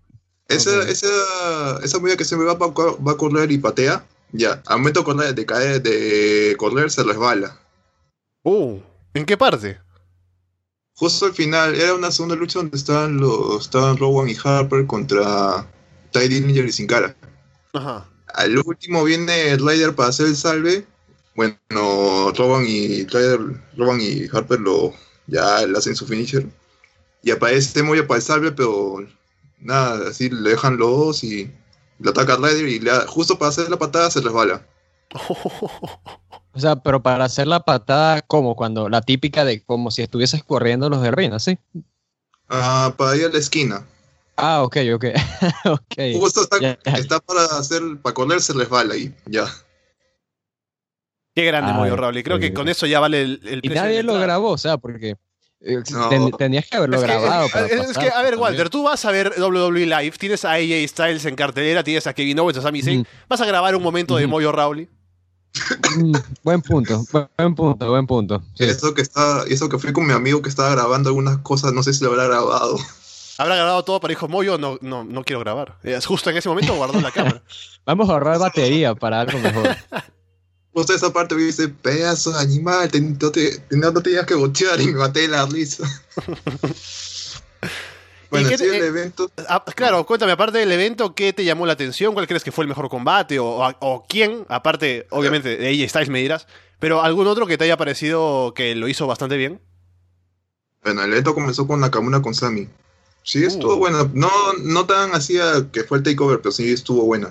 Esa movida que siempre va a correr y patea, ya, al momento de correr se resbala. ¿En qué parte? Justo al final, era una segunda lucha donde estaban Rowan y Harper contra Ty Dillinger y Sin Cara. Ajá. Al último viene Ryder para hacer el salve. Bueno, Rowan y Harper ya le hacen su finisher. Y aparece Moya para el salve, pero nada, así le dejan los dos y lo ataca Ryder y justo para hacer la patada se resbala. O sea, pero para hacer la patada, como cuando la típica de como si estuvieses corriendo los de Reina, ¿sí? Para ir a la esquina. Ah, ok. Ok. Justo Ya. está para correr, se resbala y ya. Qué grande Ah, Moyo Rawley. Creo que con eso ya vale el Y precio de nadie la lo entrada. grabó, o sea, porque No. tenías que haberlo grabado. para Es que, a ver, pasar Walter, también. tú vas a ver WWE Live, tienes a AJ Styles en cartelera, tienes a Kevin Owens, a Sami Zayn, vas a grabar un momento de Moyo Rawley. Buen punto. Sí. Eso que fui con mi amigo que estaba grabando algunas cosas, no sé si lo habrá grabado. Habrá grabado todo, pero dijo, Moyo, no quiero grabar. Justo en ese momento guardó la cámara. Vamos a ahorrar batería para algo mejor. Justo esa parte me dice, pedazo de animal, no tenías que bochear y me maté de la risa. Bueno, qué sí, te- el evento. Claro, cuéntame, aparte del evento, ¿qué te llamó la atención? ¿Cuál crees que fue el mejor combate? ¿O quién? Aparte, obviamente, de AJ Styles me dirás, pero algún otro que te haya parecido que lo hizo bastante bien. Bueno, el evento comenzó con Nakamura con Sami. Sí, estuvo buena. No tan así que fue el takeover, pero sí estuvo buena.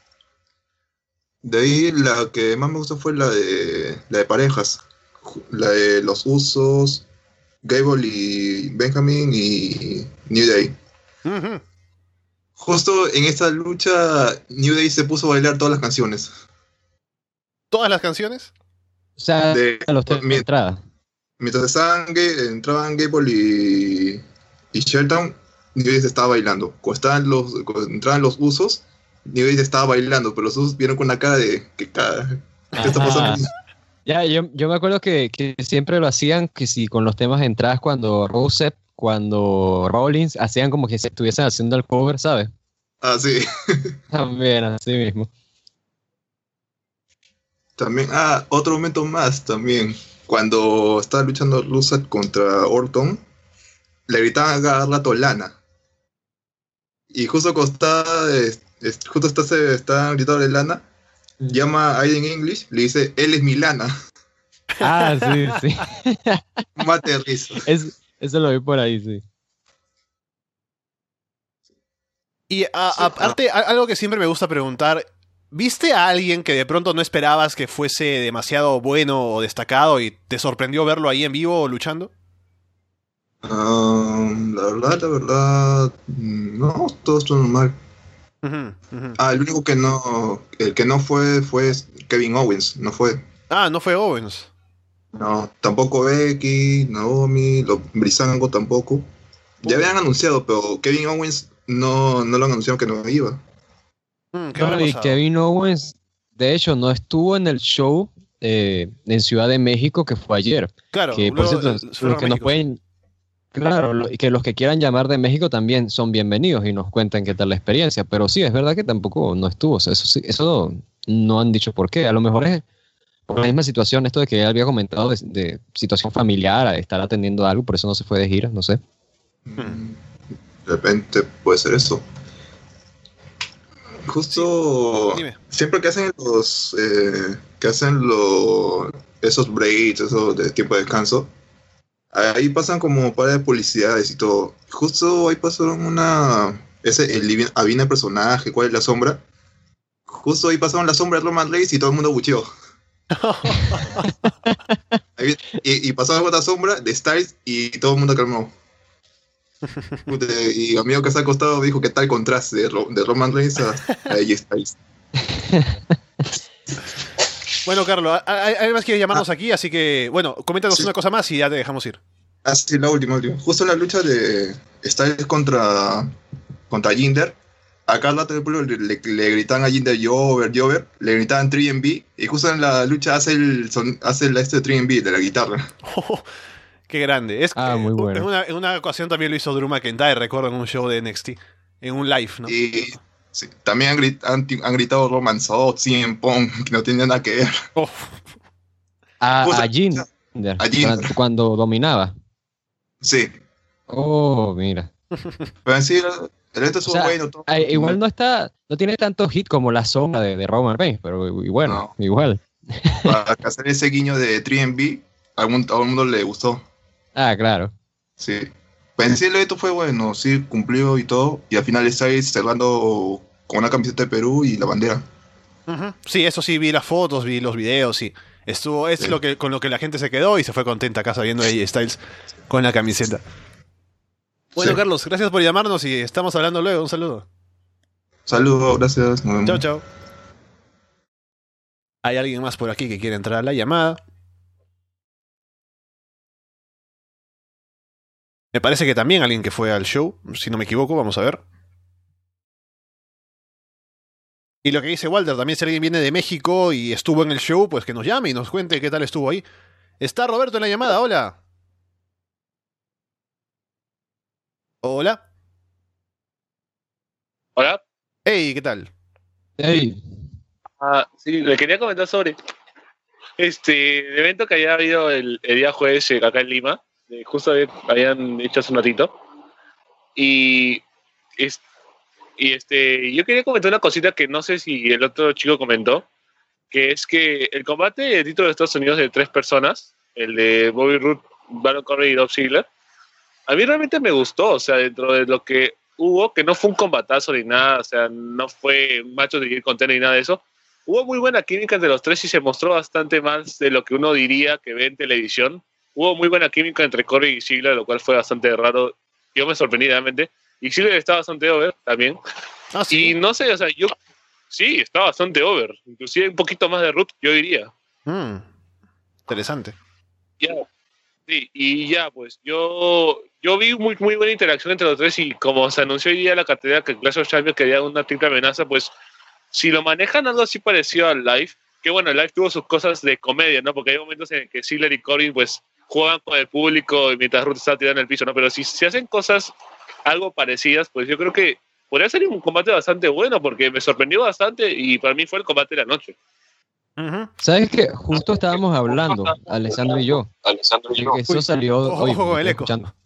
De ahí la que más me gustó fue la de parejas. La de los Usos, Gable y Benjamin y New Day. Ujú. Justo en esta lucha, New Day se puso a bailar todas las canciones. ¿Todas las canciones? O sea, De- los tres mi- entradas. Mientras entraban Gable y Shelton, New Day se estaba bailando. Cuando entraban los Usos, New Day se estaba bailando, pero los Usos vieron con una cara de ¿qué está pasando? Ya, yo me acuerdo que siempre lo hacían, que si con los temas de entradas cuando Rusev, cuando Rollins, hacían como que se estuviesen haciendo el cover, ¿sabes? Ah, sí. También, así mismo. También, otro momento más también. Cuando estaba luchando Rusev contra Orton, le gritaban a cada rato Lana. Y justo cuando está gritando Lana, llama a Aiden English, le dice, él es mi Lana. Ah, sí. Mate de risa. Eso lo vi por ahí, sí. Y aparte, algo que siempre me gusta preguntar, ¿viste a alguien que de pronto no esperabas que fuese demasiado bueno o destacado y te sorprendió verlo ahí en vivo luchando? La verdad, no, todo estuvo normal. Ujú, ujú. El único el que no fue Kevin Owens, no fue. Ah, no fue Owens. No, tampoco Becky, Naomi, Breezango tampoco. Ya habían anunciado, pero Kevin Owens no lo han anunciado que no iba. ¿Qué habrá No, y pasado? Kevin Owens, de hecho, no estuvo en el show en Ciudad de México que fue ayer. Claro, Que por luego, cierto, fueron los a que nos México, pueden, claro, y que los que quieran llamar de México también son bienvenidos y nos cuentan qué tal la experiencia. Pero sí, es verdad que tampoco no estuvo. O sea, eso sí, eso no han dicho por qué. A lo mejor es por la misma situación, esto de que él había comentado de situación familiar, a estar atendiendo algo, por eso no se fue de gira, no sé. De repente puede ser eso. Justo Dime. siempre que hacen esos breaks, esos de tiempo de descanso, ahí pasan como un par de publicidades y todo. Justo ahí pasaron adivina el personaje, cuál es la sombra. Justo ahí pasaron la sombra de Roman Reigns y todo el mundo bucheó. Y pasaba otra sombra de Styles y todo el mundo calmó. Y amigo que está acostado dijo que tal contraste de Roman Reigns a AJ Styles. Bueno, Carlos, además quieres llamarnos aquí, así que, bueno, coméntanos una cosa más y ya te dejamos ir. Sí, la última. Justo en la lucha de Styles contra Jinder, a Carla del pueblo le gritaban a Jinder Jover, le gritaban 3MB, y justo en la lucha hace este 3MB de la guitarra. Qué grande. Muy bueno. En una ocasión también lo hizo Drew McIntyre, recuerdo, en un show de NXT, en un live, ¿no? Y sí, también han gritado Roman Reigns, CM Punk, que no tiene nada que ver. Oh. A Jinder, cuando dominaba. Sí. Oh, mira. Pero en sí, el evento estuvo bueno. Igual no tiene tanto hit como la sombra de Roman Reigns, pero bueno, igual. Para hacer ese guiño de 3MB, a todo el mundo le gustó. Ah, claro. Sí. Pero en sí el evento fue bueno, sí, cumplió y todo. Y al final estáis cerrando con una camiseta de Perú y la bandera. Uh-huh. Sí, eso sí, vi las fotos, vi los videos, sí. Es sí. Con lo que la gente se quedó y se fue contenta acá sabiendo de AJ Styles con la camiseta. Bueno, sí. Carlos, gracias por llamarnos y estamos hablando luego. Un saludo. Saludos, gracias. Nos vemos. Chao, chao. ¿Hay alguien más por aquí que quiere entrar a la llamada? Me parece que también alguien que fue al show, si no me equivoco, vamos a ver. Y lo que dice Walter, también si alguien viene de México y estuvo en el show, pues que nos llame y nos cuente qué tal estuvo ahí. Está Roberto en la llamada, hola. Hola. Hola. Hey, ¿qué tal? Hey. Sí, le quería comentar sobre el evento que había habido el día jueves acá en Lima. Justo habían hecho hace un ratito. Y yo quería comentar una cosita que no sé si el otro chico comentó, que es que el combate de título de Estados Unidos de 3 personas, el de Bobby Roode, Baron Corbin y Dolph Ziggler, a mí realmente me gustó, o sea, dentro de lo que hubo, que no fue un combatazo ni nada, o sea, no fue un macho de contender ni nada de eso, hubo muy buena química entre los tres y se mostró bastante más de lo que uno diría que ve en televisión. Hubo muy buena química entre Corbin y Ziggler, lo cual fue bastante raro. Yo me sorprendí realmente. Y Ziggler está bastante over también. ¿Sí? Y no sé, o sea, sí, está bastante over. Inclusive un poquito más de Root, yo diría. Interesante. Ya. Sí, y ya, pues yo vi muy, muy buena interacción entre los tres y como se anunció hoy día la cartelera que Clash of Champions quería una triple amenaza, pues si lo manejan algo así parecido al live, que bueno, el live tuvo sus cosas de comedia, ¿no? Porque hay momentos en que Ziggler y Corbin pues juegan con el público y mientras Ruth está tirando en el piso, ¿no? Pero si hacen cosas algo parecidas, pues yo creo que podría ser un combate bastante bueno porque me sorprendió bastante y para mí fue el combate de la noche. Uh-huh. ¿Sabes qué? Justo estábamos hablando, Alessandro y yo. Que eso salió hoy. El eco.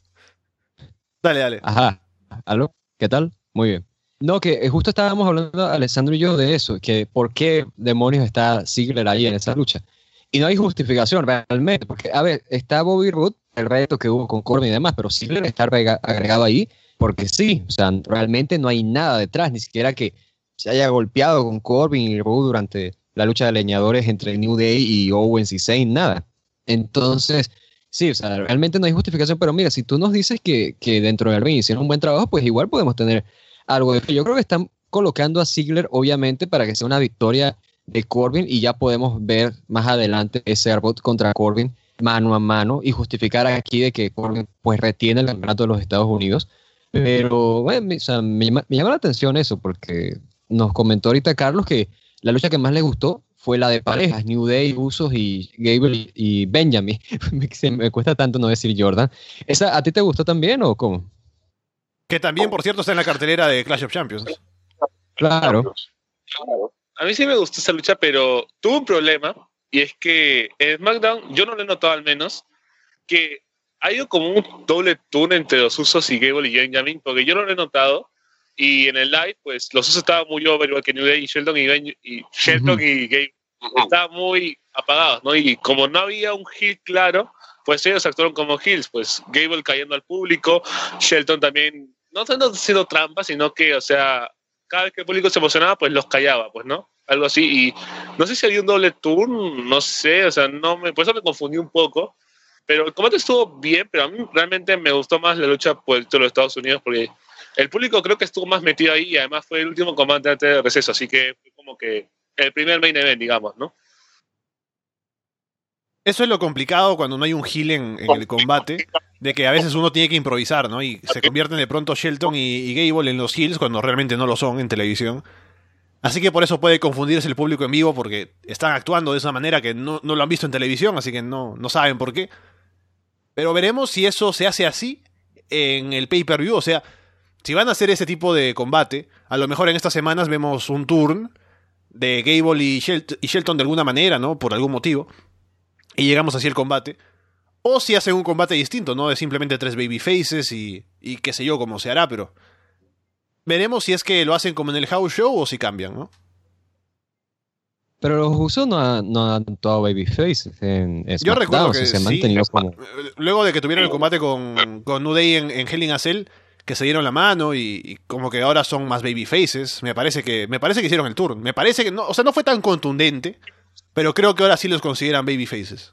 Dale. Ajá. ¿Aló? ¿Qué tal? Muy bien. No, que justo estábamos hablando, Alessandro y yo, de eso, que por qué demonios está Ziggler ahí en esa lucha. Y no hay justificación realmente, porque, a ver, está Bobby Roode, el reto que hubo con Corbin y demás, pero Ziggler está agregado ahí porque sí, o sea, realmente no hay nada detrás, ni siquiera que se haya golpeado con Corbin y Roode durante la lucha de leñadores entre New Day y Owens y Zayn, nada. Entonces, sí, o sea, realmente no hay justificación, pero mira, si tú nos dices que dentro del ring hicieron un buen trabajo, pues igual podemos tener algo de... Yo creo que están colocando a Ziggler, obviamente, para que sea una victoria de Corbin y ya podemos ver más adelante ese arbot contra Corbin mano a mano y justificar aquí de que Corbin pues retiene el campeonato de los Estados Unidos. Pero bueno, o sea, me llama la atención eso porque nos comentó ahorita Carlos que la lucha que más le gustó fue la de parejas, New Day, Usos y Gable y Benjamin. Me cuesta tanto no decir Jordan. ¿Esa a ti te gustó también o cómo? Que también, por cierto, está en la cartelera de Clash of Champions. Claro. A mí sí me gustó esa lucha, pero tuvo un problema, y es que en SmackDown, yo no lo he notado al menos, que ha ido como un doble turno entre los Usos y Gable y Benjamin, porque yo no lo he notado, Y en el live, pues los usos estaban muy over, igual que New Day y Shelton y Gable estaban muy apagados, ¿no? Y como no había un heel claro, pues ellos actuaron como heels, pues Gable cayendo al público, Shelton también, no tanto haciendo trampas, sino que, o sea, cada vez que el público se emocionaba, pues los callaba, pues, ¿no? Algo así, y no sé si había un doble turn, no sé, o sea, por eso me confundí un poco, pero el combate estuvo bien, pero a mí realmente me gustó más la lucha por el título de Estados Unidos, porque el público creo que estuvo más metido ahí, y además fue el último combate antes del receso, así que fue como que el primer main event, digamos, ¿no? Eso es lo complicado cuando no hay un heel en el combate, de que a veces uno tiene que improvisar, ¿no? Y se convierten de pronto Shelton y Gable en los heels cuando realmente no lo son en televisión. Así que por eso puede confundirse el público en vivo, porque están actuando de esa manera que no lo han visto en televisión, así que no saben por qué. Pero veremos si eso se hace así en el pay-per-view, o sea, si van a hacer ese tipo de combate, a lo mejor en estas semanas vemos un turn de Gable y Shelton de alguna manera, ¿no? Por algún motivo. Y llegamos así al combate. O si hacen un combate distinto, ¿no? De simplemente 3 babyfaces y qué sé yo cómo se hará, pero veremos si es que lo hacen como en el house show o si cambian, ¿no? Pero los usos no han actuado babyface en SmackDown. Yo recuerdo que se han sí, mantenido como... luego de que tuvieron el combate con New Day en Hell in a Cell, que se dieron la mano y como que ahora son más babyfaces. Me parece que hicieron el turn. Me parece que no, o sea, no fue tan contundente, pero creo que ahora sí los consideran babyfaces.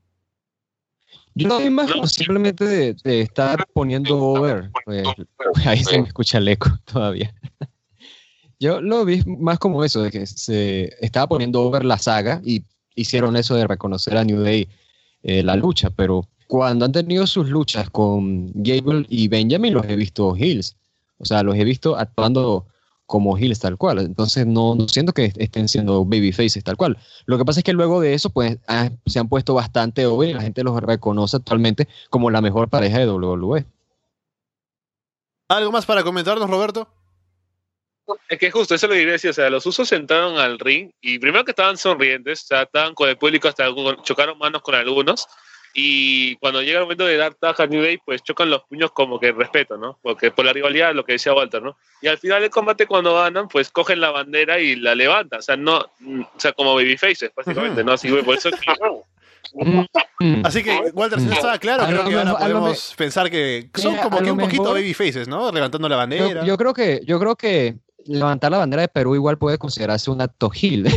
Yo lo vi más como simplemente de estar poniendo over. Ahí se me escucha el eco todavía. Yo lo vi más como eso, de que se estaba poniendo over la saga y hicieron eso de reconocer a New Day la lucha, pero cuando han tenido sus luchas con Gable y Benjamin los he visto heels. O sea, los he visto actuando como heels tal cual. Entonces no siento que estén siendo babyfaces tal cual. Lo que pasa es que luego de eso pues se han puesto bastante over y la gente los reconoce actualmente como la mejor pareja de WWE. ¿Algo más para comentarnos, Roberto? Es que justo, eso lo diré, o sea, los usos entraron al ring y primero que estaban sonrientes, o sea, estaban con el público, hasta chocaron manos con algunos, y cuando llega el momento de dar taja a New Day, pues chocan los puños como que respeto, ¿no? Porque por la rivalidad, lo que decía Walter, ¿no? Y al final del combate, cuando ganan, pues cogen la bandera y la levantan, o sea, como babyfaces, básicamente, ¿no? Así, por eso Así que, Walter, si no estaba claro, creo que ahora podemos pensar que son como que un poquito babyfaces, ¿no? Levantando la bandera. Yo creo que levantar la bandera de Perú igual puede considerarse un acto heel.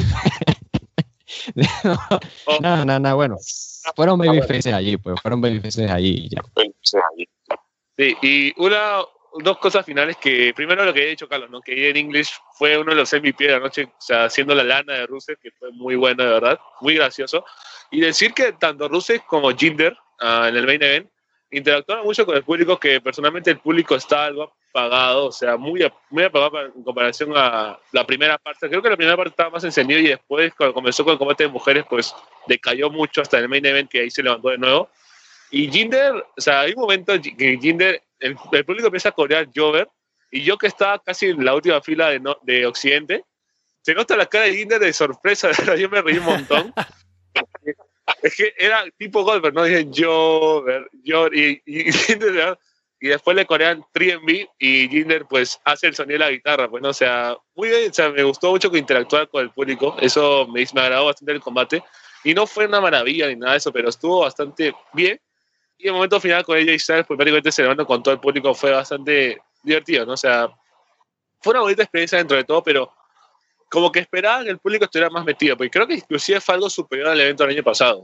No, bueno. Fueron babyfaces allí, pues. Fueron babyfaces allí ya. Sí, y dos cosas finales que, primero lo que he dicho Carlos, ¿no? Que Aiden English fue uno de los MVP de la noche, o sea, haciendo la lana de Rusev, que fue muy bueno, de verdad, muy gracioso. Y decir que tanto Rusev como Jinder en el main event interactuaron mucho con el público, que personalmente el público está algo apagado, o sea, muy apagado en comparación a la primera parte. Creo que la primera parte estaba más encendido y después, cuando comenzó con el combate de mujeres, pues decayó mucho hasta el main event, que ahí se levantó de nuevo. Y Jinder, o sea, hay un momento que Jinder, el público empieza a corear Jover, y yo que estaba casi en la última fila de Occidente, se nota la cara de Jinder de sorpresa, yo me reí un montón. Es que era tipo Goldberg, ¿no? Dicen Jover, y después le corean 3MB y Jinder pues hace el sonido de la guitarra, pues, ¿no? O sea, muy bien, o sea, me gustó mucho que interactuara con el público, eso me agradó bastante el combate, y no fue una maravilla ni nada de eso, pero estuvo bastante bien, y el momento final con AJ Styles, pues prácticamente celebrando con todo el público, fue bastante divertido, ¿no? O sea, fue una bonita experiencia dentro de todo, pero como que esperaban que el público estuviera más metido, porque creo que inclusive fue algo superior al evento del año pasado.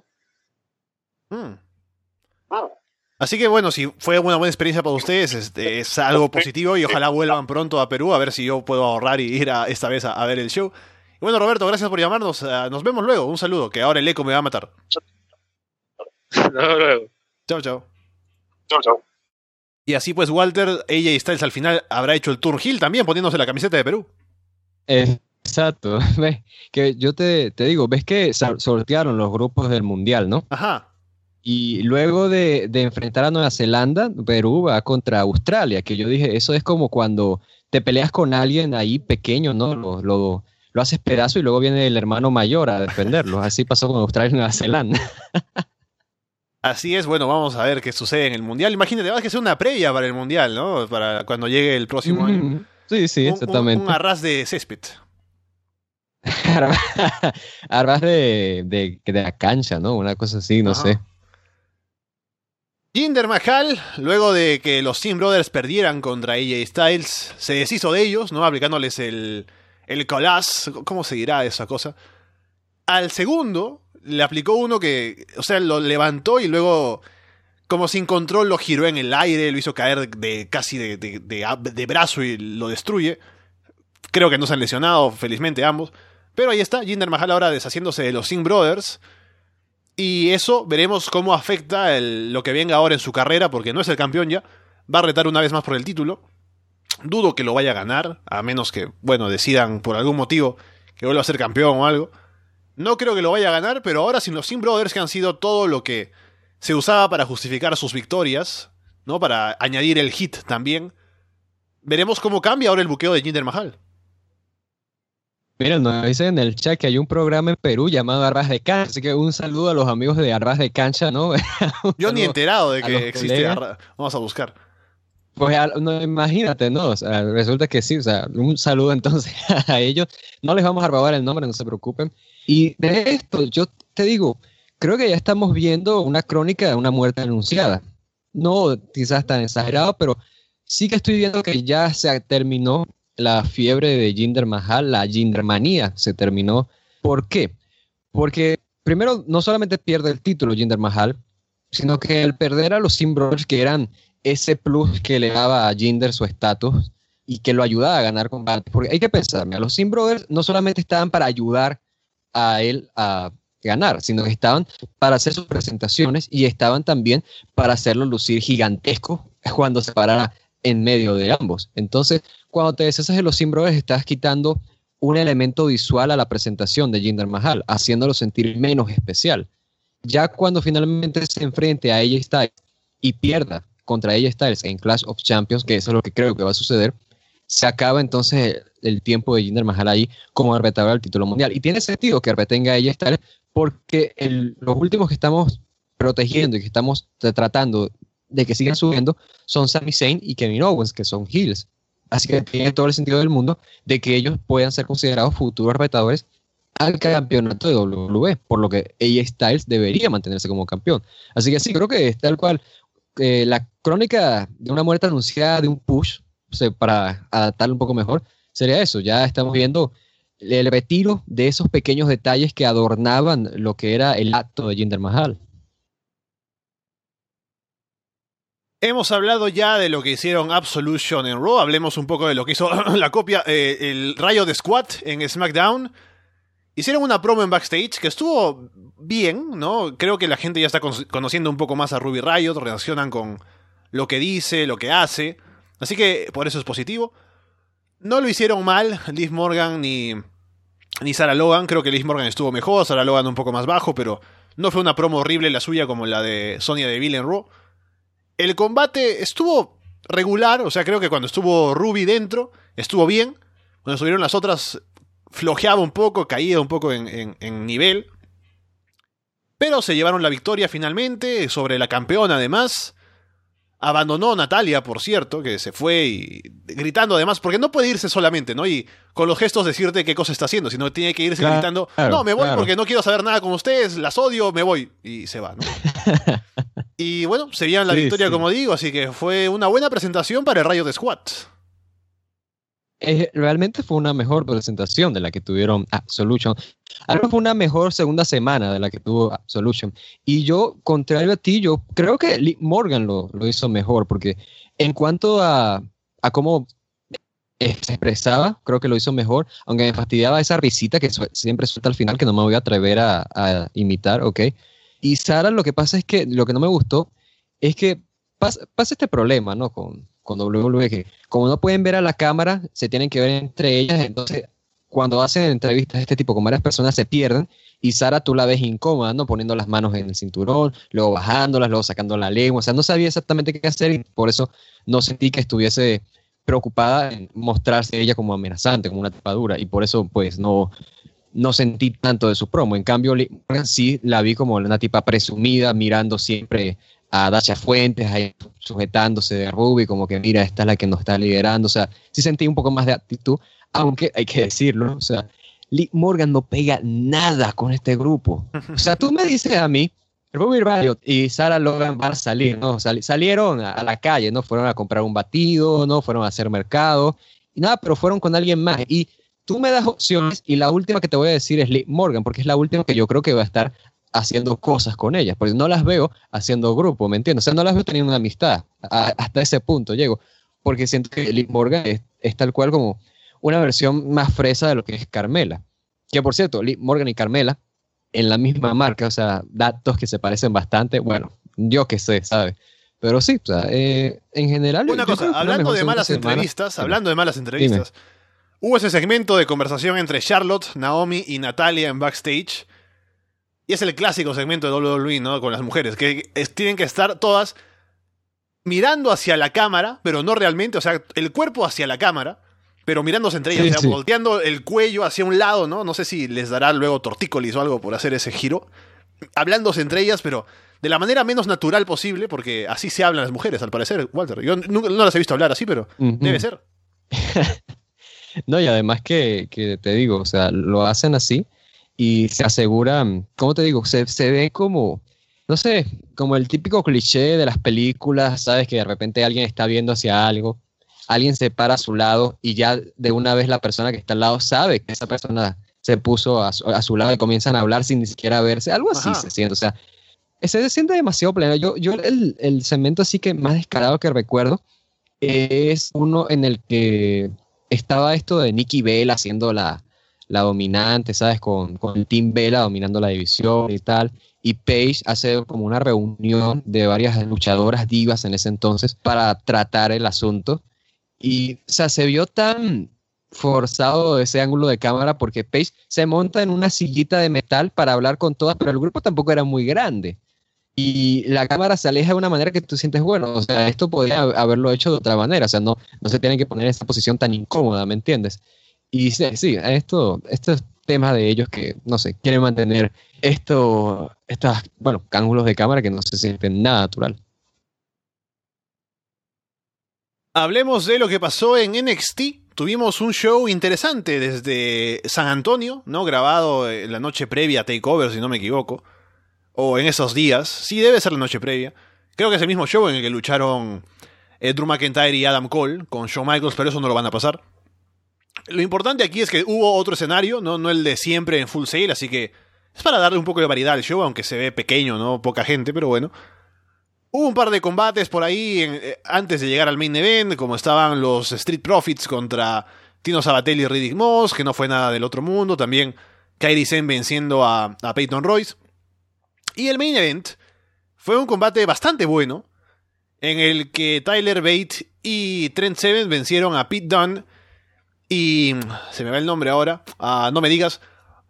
Así que bueno, si fue una buena experiencia para ustedes, es algo positivo y ojalá vuelvan pronto a Perú a ver si yo puedo ahorrar y ir esta vez a ver el show. Y bueno, Roberto, gracias por llamarnos. Nos vemos luego. Un saludo, que ahora el eco me va a matar. Luego. Chao, chao. Y así pues, Walter, AJ Styles al final habrá hecho el Tour Heel también poniéndose la camiseta de Perú. Exacto. ¿Ves? Que yo te digo, ves que sortearon los grupos del Mundial, ¿no? Ajá. Y luego de enfrentar a Nueva Zelanda, Perú va contra Australia, que yo dije, eso es como cuando te peleas con alguien ahí pequeño, ¿no? Lo haces pedazo y luego viene el hermano mayor a defenderlo. Así pasó con Australia y Nueva Zelanda. Así es, bueno, vamos a ver qué sucede en el Mundial. Imagínate, va a que sea una previa para el Mundial, ¿no? Para cuando llegue el próximo año. Sí, sí, exactamente. Un arras de césped. Armas de la cancha, ¿no? Una cosa así, no Ajá. sé. Jinder Mahal, luego de que los Team Brothers perdieran contra AJ Styles, se deshizo de ellos, ¿no? Aplicándoles el collage, ¿cómo se dirá esa cosa? Al segundo le aplicó uno que, o sea, lo levantó y luego, como sin control, lo giró en el aire, lo hizo caer casi de brazo y lo destruye. Creo que no se han lesionado, felizmente ambos. Pero ahí está, Jinder Mahal ahora deshaciéndose de los Singh Brothers. Y eso veremos cómo afecta lo que venga ahora en su carrera, porque no es el campeón ya. Va a retar una vez más por el título. Dudo que lo vaya a ganar, a menos que, bueno, decidan por algún motivo que vuelva a ser campeón o algo. No creo que lo vaya a ganar, pero ahora sin los Singh Brothers, que han sido todo lo que se usaba para justificar sus victorias, ¿no? Para añadir el hit también. Veremos cómo cambia ahora el buqueo de Jinder Mahal. Mira, nos dicen en el chat que hay un programa en Perú llamado Arras de Cancha, así que un saludo a los amigos de Arras de Cancha, ¿no? Yo ni he enterado de a los que existe colegas. Vamos a buscar. Pues no, imagínate, ¿no? O sea, resulta que sí, o sea, un saludo entonces a ellos. No les vamos a robar el nombre, no se preocupen. Y de esto, yo te digo, creo que ya estamos viendo una crónica de una muerte anunciada. No quizás tan exagerado, pero sí que estoy viendo que ya se terminó la fiebre de Jinder Mahal, la Jindermanía se terminó. ¿Por qué? Porque primero no solamente pierde el título Jinder Mahal, sino que al perder a los Singh Brothers, que eran ese plus que le daba a Jinder su estatus y que lo ayudaba a ganar combates. Porque hay que pensar, mira, los Singh Brothers no solamente estaban para ayudar a él a ganar, sino que estaban para hacer sus presentaciones y estaban también para hacerlo lucir gigantesco cuando se parara en medio de ambos. Entonces, cuando te deshaces de los Singh Brothers, estás quitando un elemento visual a la presentación de Jinder Mahal, haciéndolo sentir menos especial. Ya cuando finalmente se enfrente a AJ Styles y pierda contra AJ Styles en Clash of Champions, que eso es lo que creo que va a suceder, se acaba entonces el tiempo de Jinder Mahal ahí como retador al título mundial. Y tiene sentido que retenga a AJ Styles porque los últimos que estamos protegiendo y que estamos tratando de que sigan subiendo son Sami Zayn y Kevin Owens, que son heels. Así que tiene todo el sentido del mundo de que ellos puedan ser considerados futuros retadores al campeonato de WWE, por lo que AJ Styles debería mantenerse como campeón. Así que sí, creo que es tal cual la crónica de una muerte anunciada, de un push, o sea, para adaptarlo un poco mejor, sería eso. Ya estamos viendo el retiro de esos pequeños detalles que adornaban lo que era el acto de Jinder Mahal. Hemos hablado ya de lo que hicieron Absolution en Raw. Hablemos un poco de lo que hizo la copia, el Rayo de Squad en SmackDown. Hicieron una promo en backstage que estuvo bien, ¿no? Creo que la gente ya está conociendo un poco más a Ruby Riott, relacionan con lo que dice, lo que hace. Así que por eso es positivo. No lo hicieron mal Liv Morgan ni Sarah Logan. Creo que Liv Morgan estuvo mejor, Sarah Logan un poco más bajo, pero no fue una promo horrible la suya como la de Sonya Deville en Raw. El combate estuvo regular, o sea, creo que cuando estuvo Ruby dentro, estuvo bien. Cuando estuvieron las otras, flojeaba un poco, caía un poco en nivel. Pero se llevaron la victoria finalmente sobre la campeona además. Abandonó Natalia, por cierto, que se fue y gritando además, porque no puede irse solamente, ¿no? Y con los gestos decirte qué cosa está haciendo, sino tiene que irse gritando, no, me voy porque no quiero saber nada con ustedes, las odio, me voy. Y se va, ¿no? Y bueno, se llevan la victoria, como digo, así que fue una buena presentación para el Rayo de Squad. Realmente fue una mejor presentación de la que tuvieron Absolution. Ahora fue una mejor segunda semana de la que tuvo Absolution. Y yo, contrario a ti, yo creo que Liv Morgan lo hizo mejor, porque en cuanto a cómo se expresaba, creo que lo hizo mejor, aunque me fastidiaba esa risita que siempre suelta al final, que no me voy a atrever a imitar, ¿ok? Y Sara, lo que pasa es que lo que no me gustó es que pasa este problema, ¿no? Con WWE, que como no pueden ver a la cámara, se tienen que ver entre ellas, entonces cuando hacen entrevistas de este tipo con varias personas se pierden, y Sara tú la ves incómoda, ¿no? Poniendo las manos en el cinturón, luego bajándolas, luego sacando la lengua, o sea, no sabía exactamente qué hacer y por eso no sentí que estuviese preocupada en mostrarse ella como amenazante, como una tapadura, y por eso pues no sentí tanto de su promo. En cambio, sí la vi como una tipa presumida, mirando siempre a Dasha Fuentes ahí sujetándose de Ruby, como que mira, esta es la que nos está liderando. O sea, sí sentí un poco más de actitud, aunque hay que decirlo, o sea, Liv Morgan no pega nada con este grupo. O sea, tú me dices a mí, Ruby Riott y Sarah Logan van a salir, ¿no? Salieron a la calle, ¿no? Fueron a comprar un batido, ¿no? Fueron a hacer mercado, y nada, pero fueron con alguien más. Y tú me das opciones, y la última que te voy a decir es Liv Morgan, porque es la última que yo creo que va a estar haciendo cosas con ellas, porque no las veo haciendo grupo, ¿me entiendes? O sea, no las veo teniendo una amistad. Hasta ese punto llego, porque siento que Liv Morgan es tal cual como una versión más fresa de lo que es Carmela. Que por cierto, Liv Morgan y Carmela en la misma marca, o sea, datos que se parecen bastante, bueno, yo qué sé, ¿sabes? Pero sí, o sea, en general... Una cosa, hablando de malas entrevistas, hubo ese segmento de conversación entre Charlotte, Naomi y Natalia en backstage, y es el clásico segmento de WWE, ¿no? Con las mujeres, que tienen que estar todas mirando hacia la cámara, pero no realmente, o sea, el cuerpo hacia la cámara, pero mirándose entre ellas, o sea, volteando el cuello hacia un lado, ¿no? No sé si les dará luego tortícolis o algo por hacer ese giro. Hablándose entre ellas, pero de la manera menos natural posible, porque así se hablan las mujeres, al parecer, Walter. Yo no las he visto hablar así, pero debe ser. No, y además que te digo, o sea, lo hacen así y se aseguran, ¿cómo te digo? Se ve como, no sé, como el típico cliché de las películas, ¿sabes? Que de repente alguien está viendo hacia algo, alguien se para a su lado y ya de una vez la persona que está al lado sabe que esa persona se puso a su lado y comienzan a hablar sin ni siquiera verse. Algo así se siente, o sea, se siente demasiado pleno. Yo el segmento así que más descarado que recuerdo es uno en el que estaba esto de Nikki Bella haciendo la dominante, ¿sabes? Con el Team Bella dominando la división y tal. Y Paige hace como una reunión de varias luchadoras divas en ese entonces para tratar el asunto. Y, o sea, se vio tan forzado ese ángulo de cámara porque Paige se monta en una sillita de metal para hablar con todas, pero el grupo tampoco era muy grande. Y la cámara se aleja de una manera que tú sientes, bueno, o sea, esto podría haberlo hecho de otra manera, o sea, no se tienen que poner en esta posición tan incómoda, ¿me entiendes? Y sí, estos temas de ellos que, no sé, quieren mantener bueno, ángulos de cámara que no se sienten nada natural. Hablemos de lo que pasó en NXT. Tuvimos un show interesante desde San Antonio, ¿no? Grabado en la noche previa a TakeOver, si no me equivoco. O en esos días. Sí, debe ser la noche previa. Creo que es el mismo show en el que lucharon Drew McIntyre y Adam Cole con Shawn Michaels, pero eso no lo van a pasar. Lo importante aquí es que hubo otro escenario, no el de siempre en Full Sail, así que es para darle un poco de variedad al show, aunque se ve pequeño, ¿no? Poca gente, pero bueno. Hubo un par de combates por ahí antes de llegar al main event, como estaban los Street Profits contra Tino Sabbatelli y Riddick Moss, que no fue nada del otro mundo. También Kairi Sane venciendo a Peyton Royce. Y el main event fue un combate bastante bueno, en el que Tyler Bate y Trent Seven vencieron a Pete Dunne y... se me va el nombre ahora, no me digas...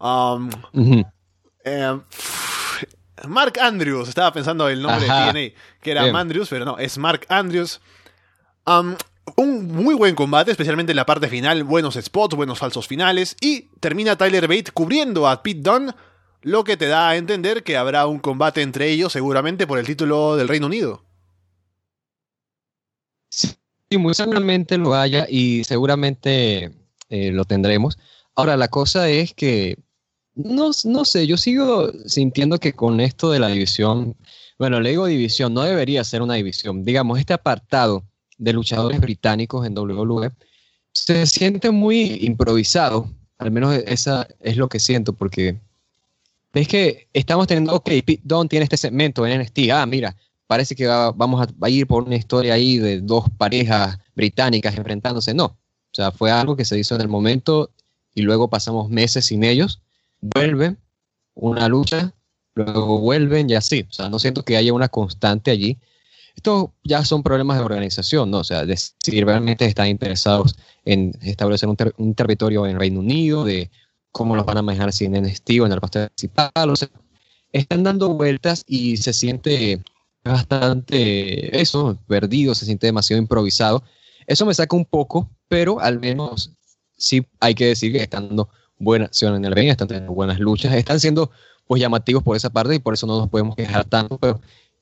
Mark Andrews, estaba pensando el nombre de TNA, que era Andrews, pero no, es Mark Andrews. Un muy buen combate, especialmente en la parte final, buenos spots, buenos falsos finales, y termina Tyler Bate cubriendo a Pete Dunne, lo que te da a entender que habrá un combate entre ellos, seguramente por el título del Reino Unido. Sí, muy seguramente lo haya y seguramente lo tendremos. Ahora, la cosa es que no sé, yo sigo sintiendo que con esto de la división, bueno, le digo división, no debería ser una división. Digamos, este apartado de luchadores británicos en WWE se siente muy improvisado, al menos esa es lo que siento, porque ves que estamos teniendo, ok, Pete Dunne tiene este segmento en NXT, mira, parece que vamos a ir por una historia ahí de dos parejas británicas enfrentándose. No, o sea, fue algo que se hizo en el momento y luego pasamos meses sin ellos. Vuelven, una lucha, luego vuelven y así. O sea, no siento que haya una constante allí. Estos ya son problemas de organización, ¿no? O sea, de si realmente están interesados en establecer un territorio en Reino Unido, de cómo los van a manejar si en NXT o en el roster principal. O sea, están dando vueltas y se siente bastante, perdido, se siente demasiado improvisado. Eso me saca un poco, pero al menos sí hay que decir que están dando buena acción en el ring, están teniendo buenas luchas, están siendo pues llamativos por esa parte y por eso no nos podemos quejar tanto, pero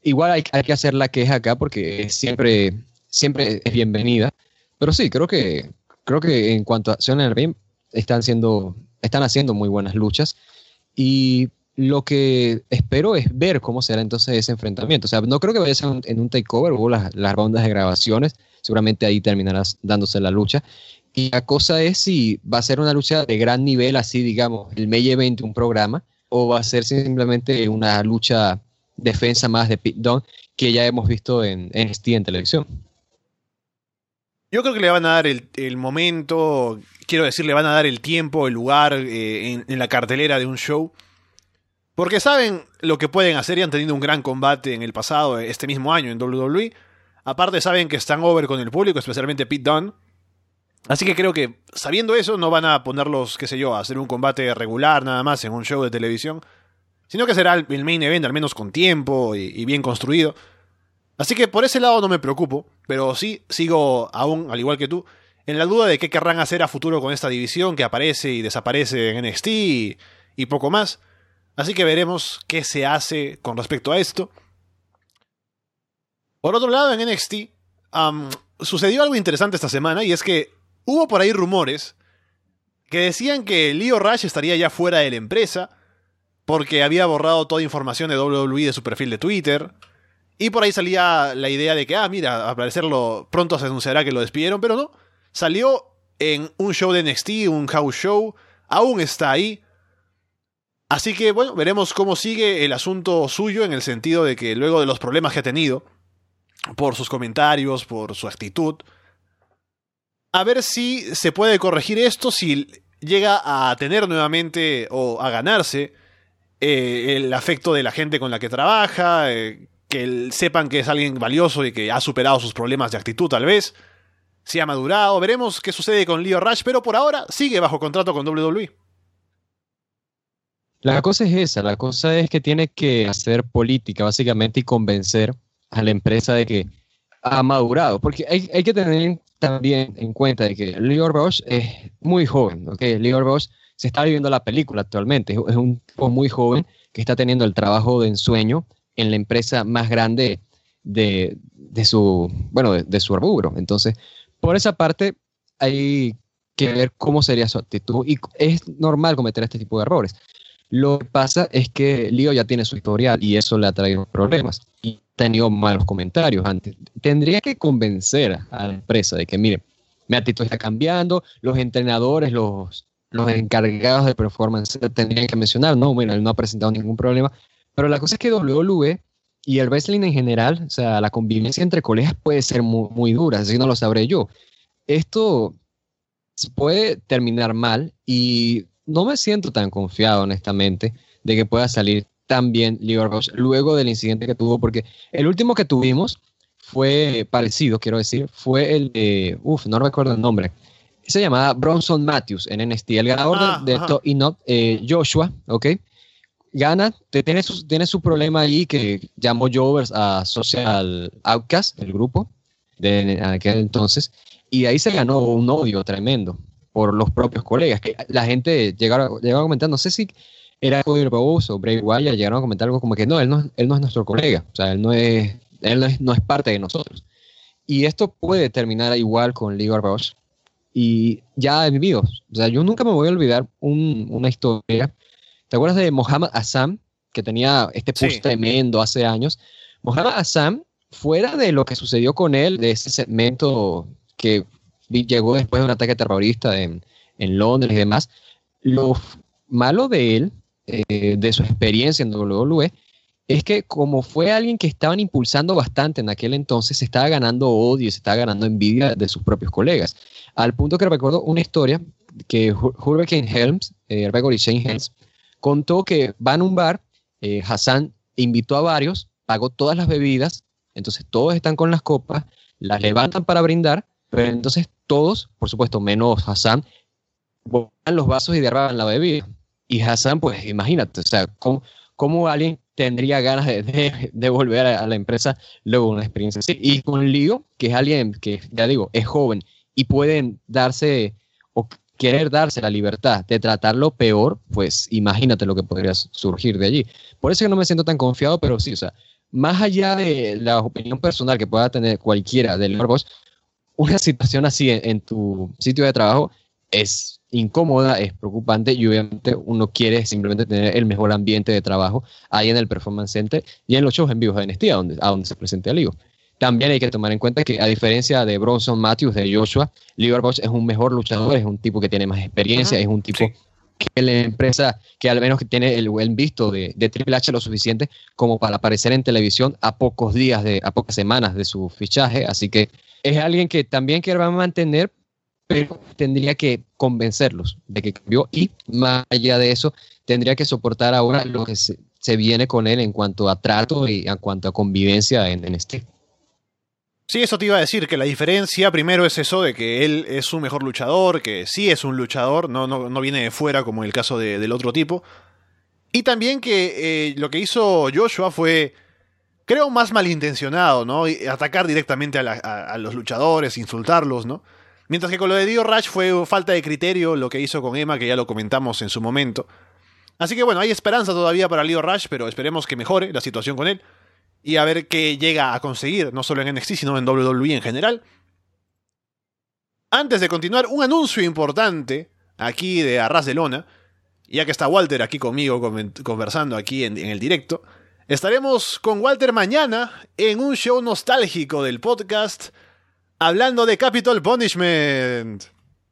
igual hay que hacer la queja acá porque siempre es bienvenida. Pero sí, creo que en cuanto a Acción en el Ring están haciendo muy buenas luchas. Y lo que espero es ver cómo será entonces ese enfrentamiento. O sea, no creo que vaya a ser en un takeover, hubo las rondas de grabaciones, seguramente ahí terminarás dándose la lucha. Y la cosa es si va a ser una lucha de gran nivel, así digamos, el main event de un programa, o va a ser simplemente una lucha defensa más de Pete Dunne que ya hemos visto en NXT en televisión. Yo creo que le van a dar el momento, quiero decir, le van a dar el tiempo, el lugar en la cartelera de un show. Porque saben lo que pueden hacer y han tenido un gran combate en el pasado, este mismo año en WWE. Aparte saben que están over con el público, especialmente Pete Dunne. Así que creo que sabiendo eso no van a ponerlos, qué sé yo, a hacer un combate regular nada más en un show de televisión. Sino que será el main event, al menos con tiempo y bien construido. Así que por ese lado no me preocupo, pero sí sigo aún, al igual que tú, en la duda de qué querrán hacer a futuro con esta división que aparece y desaparece en NXT y poco más. Así que veremos qué se hace con respecto a esto. Por otro lado, en NXT sucedió algo interesante esta semana y es que hubo por ahí rumores que decían que Lio Rush estaría ya fuera de la empresa porque había borrado toda información de WWE de su perfil de Twitter. Y por ahí salía la idea de que, mira, al parecerlo pronto se anunciará que lo despidieron, pero no. Salió en un show de NXT, un house show, aún está ahí. Así que, bueno, veremos cómo sigue el asunto suyo en el sentido de que luego de los problemas que ha tenido, por sus comentarios, por su actitud, a ver si se puede corregir esto, si llega a tener nuevamente o a ganarse el afecto de la gente con la que trabaja, que sepan que es alguien valioso y que ha superado sus problemas de actitud tal vez, si ha madurado, veremos qué sucede con Lio Rush, pero por ahora sigue bajo contrato con WWE. La cosa es esa, la cosa es que tiene que hacer política básicamente y convencer a la empresa de que ha madurado, porque hay que tener también en cuenta de que Lio Rush es muy joven, ¿ok? Lio Rush se está viviendo la película actualmente, es un tipo muy joven que está teniendo el trabajo de ensueño en la empresa más grande de su rubro. Entonces, por esa parte hay que ver cómo sería su actitud y es normal cometer este tipo de errores. Lo que pasa es que Lio ya tiene su historial y eso le ha traído problemas y ha tenido malos comentarios antes. Tendría que convencer a la empresa de que, mire, mi actitud está cambiando, los entrenadores, los encargados de performance tendrían que mencionar, no, bueno, él no ha presentado ningún problema, pero la cosa es que WWE y el wrestling en general, o sea, la convivencia entre colegas puede ser muy, muy dura, así no lo sabré yo. Esto puede terminar mal y no me siento tan confiado, honestamente, de que pueda salir tan bien Lio Rush luego del incidente que tuvo, porque el último que tuvimos fue parecido, quiero decir, fue el de, no recuerdo el nombre, se llamaba Bronson Matthews en NXT, el ganador de esto, y no, Joshua, ¿ok? Gana, tiene su problema ahí que llamó Jovers a Social Outcast, el grupo de aquel entonces, y ahí se ganó un odio tremendo por los propios colegas, que la gente llegaba a comentar, no sé si era Cody Rhodes o Bray Wyatt, llegaron a comentar algo como que no, él no es nuestro colega, o sea, él no es parte de nosotros. Y esto puede terminar igual con Lio Rush, y ya he vivido, o sea, yo nunca me voy a olvidar una historia. ¿Te acuerdas de Muhammad Hassan, que tenía este push tremendo hace años? Muhammad Hassan, fuera de lo que sucedió con él, de ese segmento que llegó después de un ataque terrorista en Londres y demás, lo malo de él, de su experiencia en WWE, es que como fue alguien que estaban impulsando bastante en aquel entonces, se estaba ganando odio, se estaba ganando envidia de sus propios colegas. Al punto que recuerdo una historia que Hurricane Helms, Gregory Shane Helms, contó que van a un bar, Hassan invitó a varios, pagó todas las bebidas, entonces todos están con las copas, las levantan para brindar, pero entonces todos, por supuesto, menos Hassan, botan los vasos y derraban la bebida. Y Hassan, pues imagínate, o sea, ¿cómo alguien tendría ganas de volver a la empresa luego de una experiencia así? Y con Lio, que es alguien que, ya digo, es joven y pueden darse o querer darse la libertad de tratarlo peor, pues imagínate lo que podría surgir de allí. Por eso que no me siento tan confiado, pero sí, o sea, más allá de la opinión personal que pueda tener cualquiera del Lord Bosch, una situación así en tu sitio de trabajo es incómoda, es preocupante y obviamente uno quiere simplemente tener el mejor ambiente de trabajo ahí en el Performance Center y en los shows en vivo de NXT, a donde se presente el Ligo. También hay que tomar en cuenta que a diferencia de Bronson Matthews, de Joshua, Lior Bosch es un mejor luchador, es un tipo que tiene más experiencia, es un tipo que la empresa, que al menos que tiene el visto de Triple H lo suficiente como para aparecer en televisión a pocos días, a pocas semanas de su fichaje, así que es alguien que también quiere mantener, pero tendría que convencerlos de que cambió y más allá de eso tendría que soportar ahora lo que se viene con él en cuanto a trato y en cuanto a convivencia en este. Sí, eso te iba a decir, que la diferencia primero es eso de que él es un mejor luchador, que sí es un luchador, no viene de fuera como en el caso del otro tipo. Y también que lo que hizo Joshua fue, creo, más malintencionado, ¿no? Y atacar directamente a los luchadores, insultarlos, ¿no? Mientras que con lo de Dio Rush fue falta de criterio lo que hizo con Emma, que ya lo comentamos en su momento. Así que bueno, hay esperanza todavía para Lio Rush, pero esperemos que mejore la situación con él. Y a ver qué llega a conseguir, no solo en NXT, sino en WWE en general. Antes de continuar, un anuncio importante aquí de Arras de Lona, ya que está Walter aquí conmigo conversando aquí en el directo. Estaremos con Walter mañana en un show nostálgico del podcast, hablando de Capital Punishment.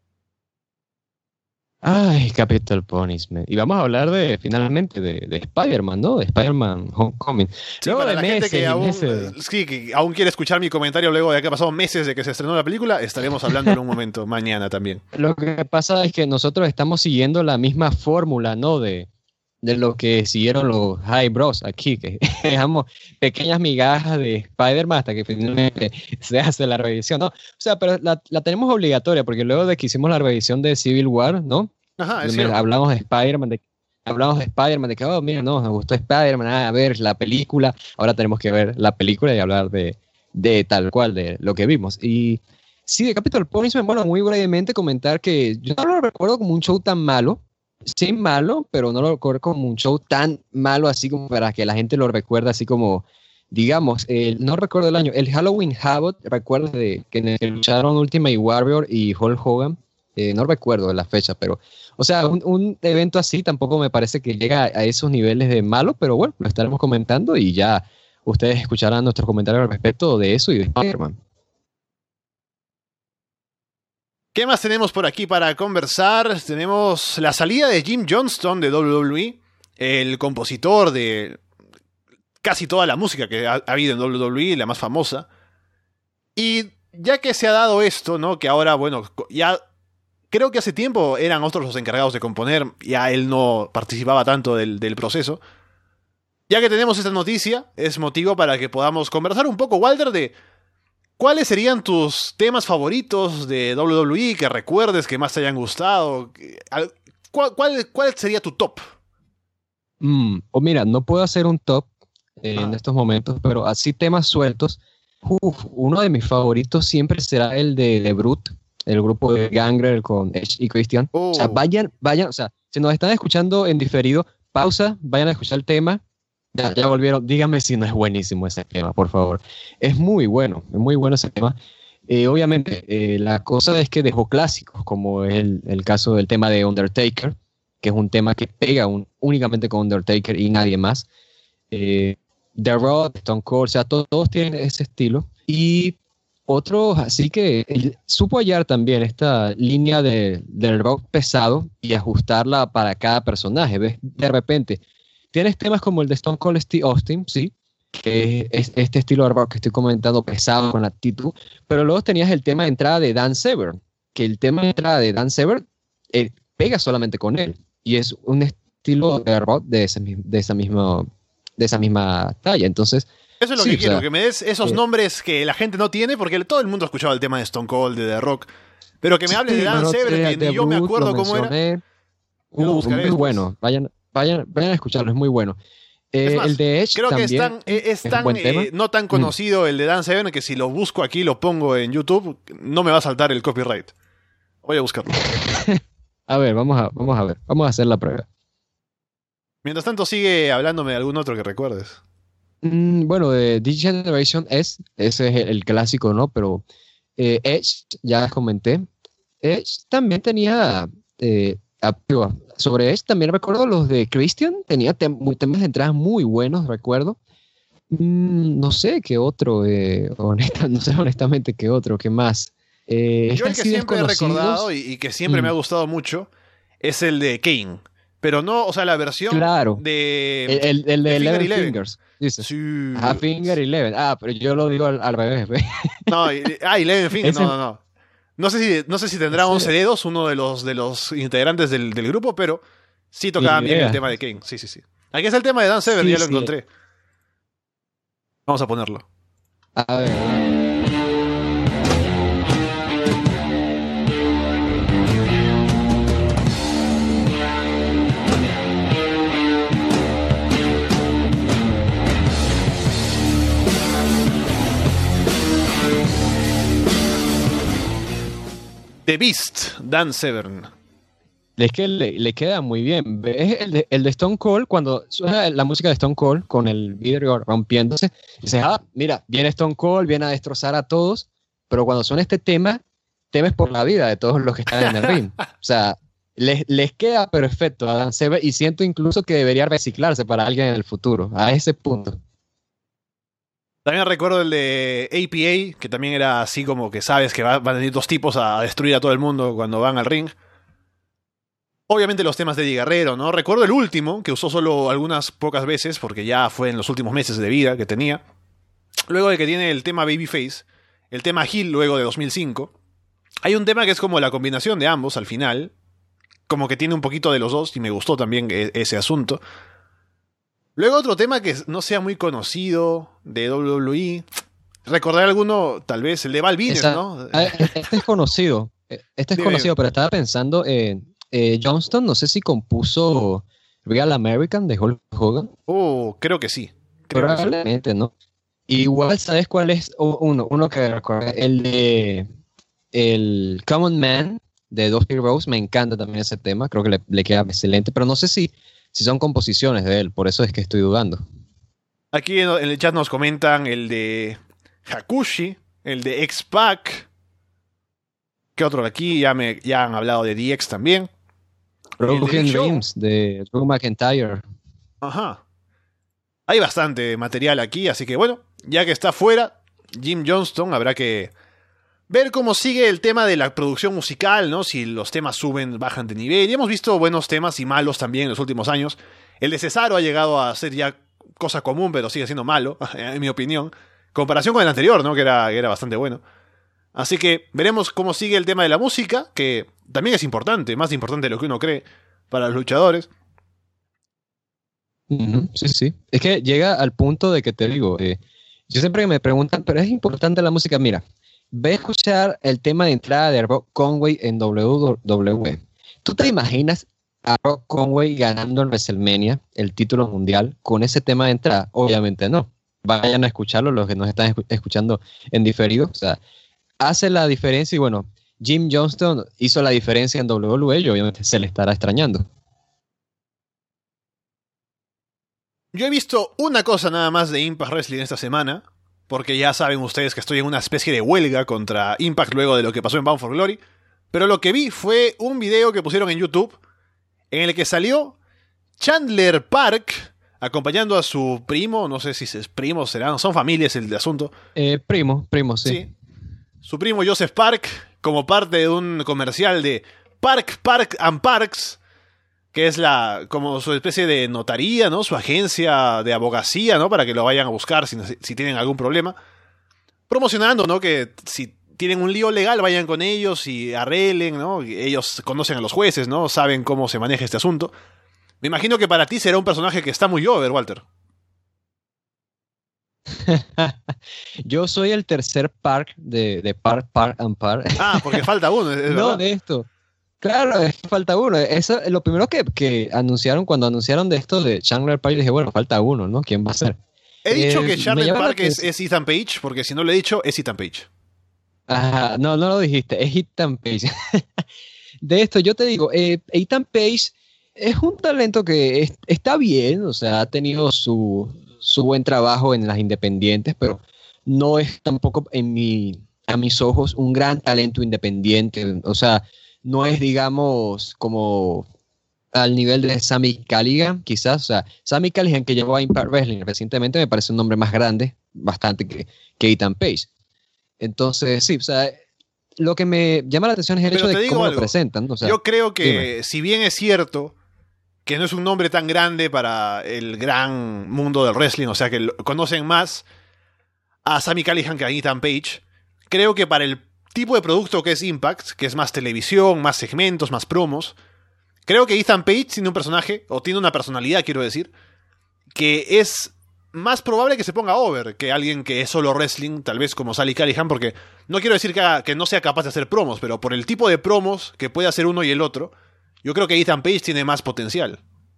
Ay, Capital Punishment. Y vamos a hablar finalmente de Spider-Man, ¿no? De Spider-Man Homecoming. Sí, luego para de la gente que aún quiere escuchar mi comentario luego de que ha pasado meses de que se estrenó la película, estaremos hablando en un momento, mañana también. Lo que pasa es que nosotros estamos siguiendo la misma fórmula, ¿no? De lo que siguieron los High Bros aquí, que dejamos pequeñas migajas de Spider-Man hasta que finalmente se hace la revisión, ¿no? O sea, pero la tenemos obligatoria, porque luego de que hicimos la revisión de Civil War, ¿no? Ajá, hablamos de Spider-Man, de que, oh, mira, no, nos gustó Spider-Man, a ver la película, ahora tenemos que ver la película y hablar de tal cual, de lo que vimos. Y sí, de Capital Punishment, bueno, muy brevemente comentar que yo no lo recuerdo como un show tan malo. Sí, malo, pero no lo recuerdo como un show tan malo así como para que la gente lo recuerde así como, digamos, no recuerdo el año, el Halloween Havoc, recuerdo que en el que lucharon Ultimate Warrior y Hulk Hogan, no recuerdo la fecha, pero, o sea, un evento así tampoco me parece que llega a esos niveles de malo, pero bueno, lo estaremos comentando y ya ustedes escucharán nuestros comentarios al respecto de eso y de Spider-Man. ¿Qué más tenemos por aquí para conversar? Tenemos la salida de Jim Johnston de WWE, el compositor de casi toda la música que ha habido en WWE, la más famosa. Y ya que se ha dado esto, ¿no? Que ahora, bueno, ya creo que hace tiempo eran otros los encargados de componer, ya él no participaba tanto del proceso. Ya que tenemos esta noticia, es motivo para que podamos conversar un poco, Walter, de ¿cuáles serían tus temas favoritos de WWE que recuerdes que más te hayan gustado? ¿Cuál sería tu top? Mira, no puedo hacer un top en estos momentos, pero así temas sueltos. Uno de mis favoritos siempre será el de Brute, el grupo de Gangrel con Edge y Christian. O sea, vayan, o sea, si nos están escuchando en diferido, pausa, vayan a escuchar el tema. Ya volvieron, díganme si no es buenísimo ese tema, por favor. Es muy bueno ese tema. Obviamente, la cosa es que dejó clásicos, como es el caso del tema de Undertaker, que es un tema que pega únicamente con Undertaker y nadie más. The Rock, Stone Cold, o sea, todos tienen ese estilo. Y otros, así que él supo hallar también esta línea del rock pesado y ajustarla para cada personaje. ¿Ves? De repente tienes temas como el de Stone Cold Steve Austin, sí, que es este estilo de rock que estoy comentando, pesado, con actitud, pero luego tenías el tema de entrada de Dan Severn, que el tema de entrada de Dan Severn pega solamente con él, y es un estilo de rock de esa misma talla, entonces... Eso es lo que quiero, que me des esos nombres que la gente no tiene, porque todo el mundo ha escuchado el tema de Stone Cold, de The Rock, pero que me hables de Dan Severn, que ni yo me acuerdo cómo era. Muy bueno, vayan a escucharlo, es muy bueno. Más, el de Edge creo también que es tan no tan conocido el de Dan Severn que si lo busco aquí, lo pongo en YouTube, no me va a saltar el copyright. Voy a buscarlo. A ver, vamos a hacer la prueba. Mientras tanto, sigue hablándome de algún otro que recuerdes. Bueno, de This Generation ese es el clásico, ¿no? Pero Edge, ya les comenté. Edge también tenía, sobre Edge también recuerdo los de Christian, tenía temas de entrada muy buenos, recuerdo. No sé qué otro, no sé honestamente qué otro, qué más. Yo el que siempre he recordado y que siempre me ha gustado mucho es el de Kane. Pero no, o sea, la versión de... El de Eleven Finger Fingers. Dice. Sí. Finger 11. Pero yo lo digo al revés. No, Eleven Fingers, no. No sé si tendrá 11 dedos uno de los integrantes del grupo, pero sí tocaban bien el tema de Kane. Sí. Aquí está el tema de Dan Severn, ya lo encontré. Vamos a ponerlo. A ver. The Beast, Dan Severn. Es que le queda muy bien. Es el de Stone Cold, cuando suena la música de Stone Cold con el vidrio rompiéndose, dices, mira, viene Stone Cold, viene a destrozar a todos, pero cuando suena este tema, temes por la vida de todos los que están en el ring. O sea, les queda perfecto a Dan Severn y siento incluso que debería reciclarse para alguien en el futuro, a ese punto. También recuerdo el de APA, que también era así como que sabes que van a venir dos tipos a destruir a todo el mundo cuando van al ring. Obviamente los temas de Eddie Guerrero, ¿no? Recuerdo el último, que usó solo algunas pocas veces, porque ya fue en los últimos meses de vida que tenía. Luego de que tiene el tema Babyface, el tema Hill luego de 2005. Hay un tema que es como la combinación de ambos al final. Como que tiene un poquito de los dos, y me gustó también ese asunto. Luego otro tema que no sea muy conocido de WWE. Recordar alguno, tal vez, el de Val Venis, ¿no? Este es conocido. Pero estaba pensando en Johnston, no sé si compuso Real American de Hulk Hogan. Creo que sí. Probablemente, ¿no? Igual, ¿sabes cuál es? Uno que recuerdo, el Common Man de Dusty Rhodes, me encanta también ese tema, creo que le queda excelente, pero no sé si son composiciones de él, por eso es que estoy dudando. Aquí en el chat nos comentan el de Hakushi, el de X-Pac. ¿Qué otro de aquí? Ya han hablado de DX también. Broken Dreams de Drew McIntyre. Ajá. Hay bastante material aquí, así que bueno, ya que está fuera, Jim Johnston, habrá que ver cómo sigue el tema de la producción musical, ¿no? Si los temas suben, bajan de nivel. Y hemos visto buenos temas y malos también en los últimos años. El de Cesaro ha llegado a ser ya cosa común, pero sigue siendo malo, en mi opinión. Comparación con el anterior, ¿no? Que era bastante bueno. Así que veremos cómo sigue el tema de la música, que también es importante, más importante de lo que uno cree para los luchadores. Sí. Es que llega al punto de que te digo, yo siempre me preguntan, pero es importante la música. Mira, ve a escuchar el tema de entrada de Rob Conway en WWE. ¿Tú te imaginas a Rob Conway ganando en WrestleMania el título mundial con ese tema de entrada? Obviamente no. Vayan a escucharlo los que nos están escuchando en diferido. O sea, hace la diferencia y bueno, Jim Johnston hizo la diferencia en WWE y obviamente se le estará extrañando. Yo he visto una cosa nada más de Impact Wrestling esta semana, porque ya saben ustedes que estoy en una especie de huelga contra Impact luego de lo que pasó en Bound for Glory, pero lo que vi fue un video que pusieron en YouTube en el que salió Chandler Park acompañando a su primo, no sé si es primo, son familias el de asunto. Primo, sí. Su primo Joseph Park, como parte de un comercial de Park and Parks, que es como su especie de notaría, ¿no? Su agencia de abogacía, ¿no? Para que lo vayan a buscar si tienen algún problema. Promocionando, ¿no? Que si tienen un lío legal, vayan con ellos y arreglen, ¿no? Ellos conocen a los jueces, ¿no? Saben cómo se maneja este asunto. Me imagino que para ti será un personaje que está muy over, Walter. Yo soy el tercer Park de Park and Park. Porque falta uno, es no, verdad. De esto. Claro, falta uno. Eso, lo primero que anunciaron, cuando anunciaron de esto de Chandler Park, dije, bueno, falta uno, ¿no? ¿Quién va a ser? He dicho que Chandler Park es Ethan Page, porque si no lo he dicho, es Ethan Page. Ajá, no lo dijiste, es Ethan Page. De esto, yo te digo, Ethan Page es un talento que está bien, o sea, ha tenido su su buen trabajo en las independientes, pero no es tampoco a mis ojos un gran talento independiente. O sea, no es, digamos, como al nivel de Sami Callihan, quizás. O sea, Sami Callihan, que llegó a Impact Wrestling recientemente, me parece un nombre más grande, bastante que Ethan Page. Entonces, sí, o sea, lo que me llama la atención es el hecho de cómo lo presentan. O sea, yo creo que, dime. si bien es cierto que no es un nombre tan grande para el gran mundo del wrestling, o sea, que conocen más a Sami Callihan que a Ethan Page, creo que para el tipo de producto que es Impact, que es más televisión, más segmentos, más promos, creo que Ethan Page tiene un personaje, o tiene una personalidad, quiero decir, que es más probable que se ponga over que alguien que es solo wrestling, tal vez como Sami Callihan, porque no quiero decir que no sea capaz de hacer promos, pero por el tipo de promos que puede hacer uno y el otro, yo creo que Ethan Page tiene más potencial.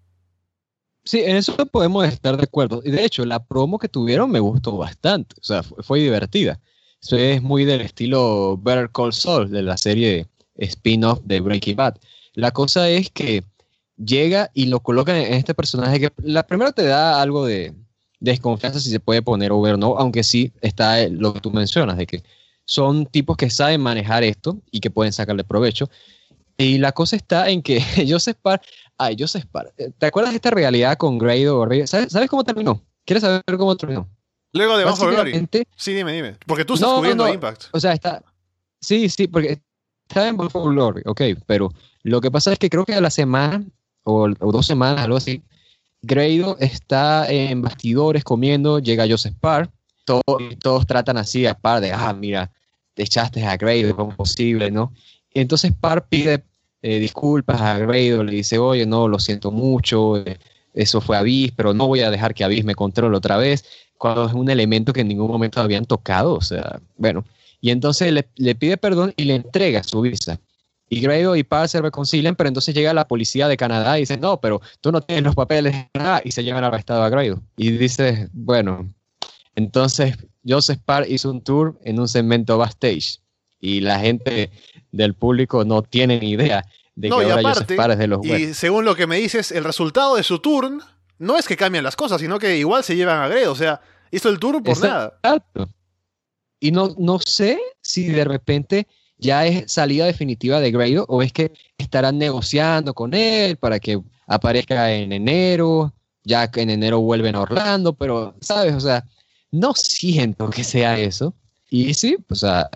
Sí, en eso podemos estar de acuerdo. Y de hecho, la promo que tuvieron me gustó bastante. O sea, fue divertida. Eso es muy del estilo Better Call Saul, de la serie spin-off de Breaking Bad. La cosa es que llega y lo colocan en este personaje que la primera te da algo de desconfianza si se puede poner over o no, aunque sí está lo que tú mencionas, de que son tipos que saben manejar esto y que pueden sacarle provecho. Y la cosa está en que Joseph Parr, ¿te acuerdas de esta realidad con Grado? ¿Sabes cómo terminó? ¿Quieres saber cómo terminó? Luego de Bound for Glory. Básicamente, Sí, dime. Porque tú estás cubriendo Impact. O sea, sí, porque está en Bound for Glory, ok, pero lo que pasa es que creo que a la semana o 2 semanas, algo así, Grado está en bastidores comiendo, llega Joseph Parr, todos tratan así a Parr de, mira, te echaste a Grado, ¿cómo es posible, no? Y entonces Parr pide disculpas a Grado, le dice, oye, no, lo siento mucho, eso fue Abyss, pero no voy a dejar que Abyss me controle otra vez, cuando es un elemento que en ningún momento habían tocado, o sea, bueno. Y entonces le pide perdón y le entrega su visa. Y Grado y Parr se reconcilian, pero entonces llega la policía de Canadá y dice, no, pero tú no tienes los papeles de Canadá, y se llevan arrestado a Grado. Y dice, bueno, entonces Joseph Parr hizo un tour en un segmento backstage. Y la gente del público no tiene ni idea de que ahora Joseph Parr es de los West. Y según lo que me dices, el resultado de su tour no es que cambian las cosas, sino que igual se llevan a Grado. O sea, hizo el tour por nada. Exacto. Y no sé si de repente ya es salida definitiva de Grado o es que estarán negociando con él para que aparezca en enero, ya que en enero vuelven a Orlando, pero, ¿sabes? O sea, no siento que sea eso. Y sí, o sea,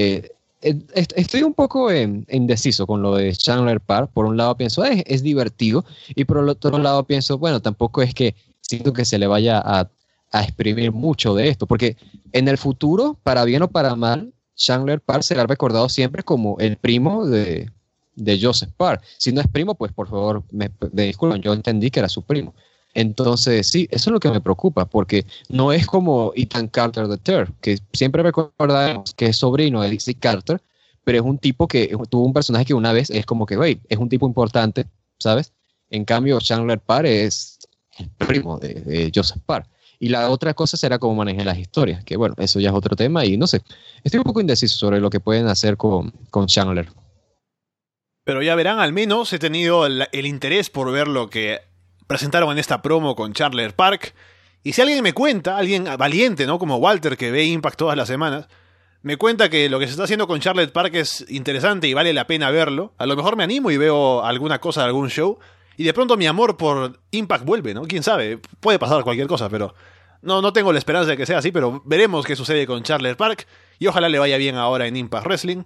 estoy un poco indeciso con lo de Chandler Parr. Por un lado pienso, es divertido, y por el otro lado pienso, bueno, tampoco es que siento que se le vaya a exprimir mucho de esto, porque en el futuro, para bien o para mal, Chandler Parr será recordado siempre como el primo de Joseph Parr. Si no es primo, pues por favor, me disculpen, yo entendí que era su primo. Entonces, sí, eso es lo que me preocupa, porque no es como Ethan Carter III, que siempre recordamos que es sobrino de Dixie Carter, pero es un tipo que tuvo un personaje que una vez es como que, güey, es un tipo importante, ¿sabes? En cambio, Chandler Parr es el primo de Joseph Parr. Y la otra cosa será cómo manejen las historias, que bueno, eso ya es otro tema y no sé, estoy un poco indeciso sobre lo que pueden hacer con Chandler. Pero ya verán, al menos he tenido el interés por ver lo que presentaron en esta promo con Chandler Park. Y si alguien me cuenta, alguien valiente, ¿no? Como Walter, que ve Impact todas las semanas, me cuenta que lo que se está haciendo con Chandler Park es interesante y vale la pena verlo, a lo mejor me animo y veo alguna cosa de algún show. Y de pronto mi amor por Impact vuelve, ¿no? Quién sabe, puede pasar cualquier cosa, pero no tengo la esperanza de que sea así, pero veremos qué sucede con Chandler Park y ojalá le vaya bien ahora en Impact Wrestling.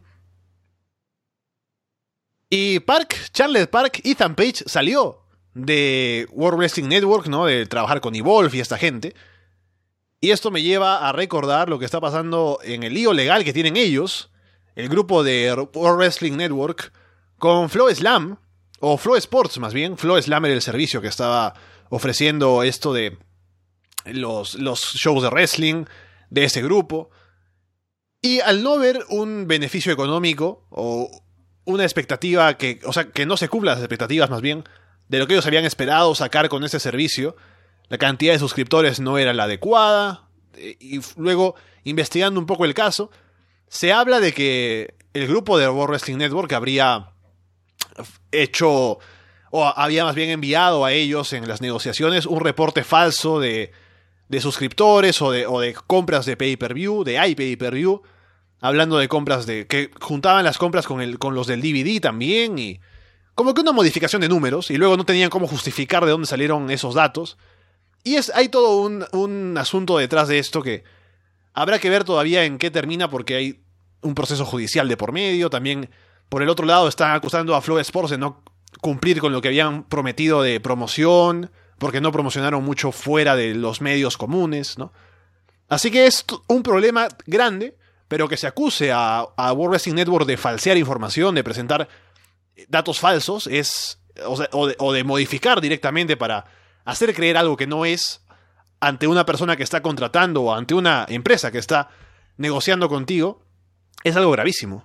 Y Chandler Park, Ethan Page salió de World Wrestling Network, ¿no? De trabajar con Evolve y esta gente. Y esto me lleva a recordar lo que está pasando en el lío legal que tienen ellos, el grupo de World Wrestling Network, con Flow Slam, o Flow Sports más bien. Flow Slam era el servicio que estaba ofreciendo esto de los shows de wrestling de ese grupo. Y al no ver un beneficio económico o una expectativa que no se cumplan las expectativas más bien de lo que ellos habían esperado sacar con ese servicio, la cantidad de suscriptores no era la adecuada, y luego investigando un poco el caso, se habla de que el grupo de World Wrestling Network habría hecho, o había más bien enviado a ellos en las negociaciones un reporte falso de de suscriptores o de compras de pay-per-view, de iPay-per-view, hablando de compras que juntaban las compras con los del DVD también, y como que una modificación de números, y luego no tenían cómo justificar de dónde salieron esos datos. Y hay todo un asunto detrás de esto que habrá que ver todavía en qué termina, porque hay un proceso judicial de por medio. También, por el otro lado, están acusando a Flow Sports de no cumplir con lo que habían prometido de promoción, porque no promocionaron mucho fuera de los medios comunes, ¿no? Así que es un problema grande, pero que se acuse a World Wrestling Network de falsear información, de presentar datos falsos, o de modificar directamente para hacer creer algo que no es ante una persona que está contratando o ante una empresa que está negociando contigo, es algo gravísimo.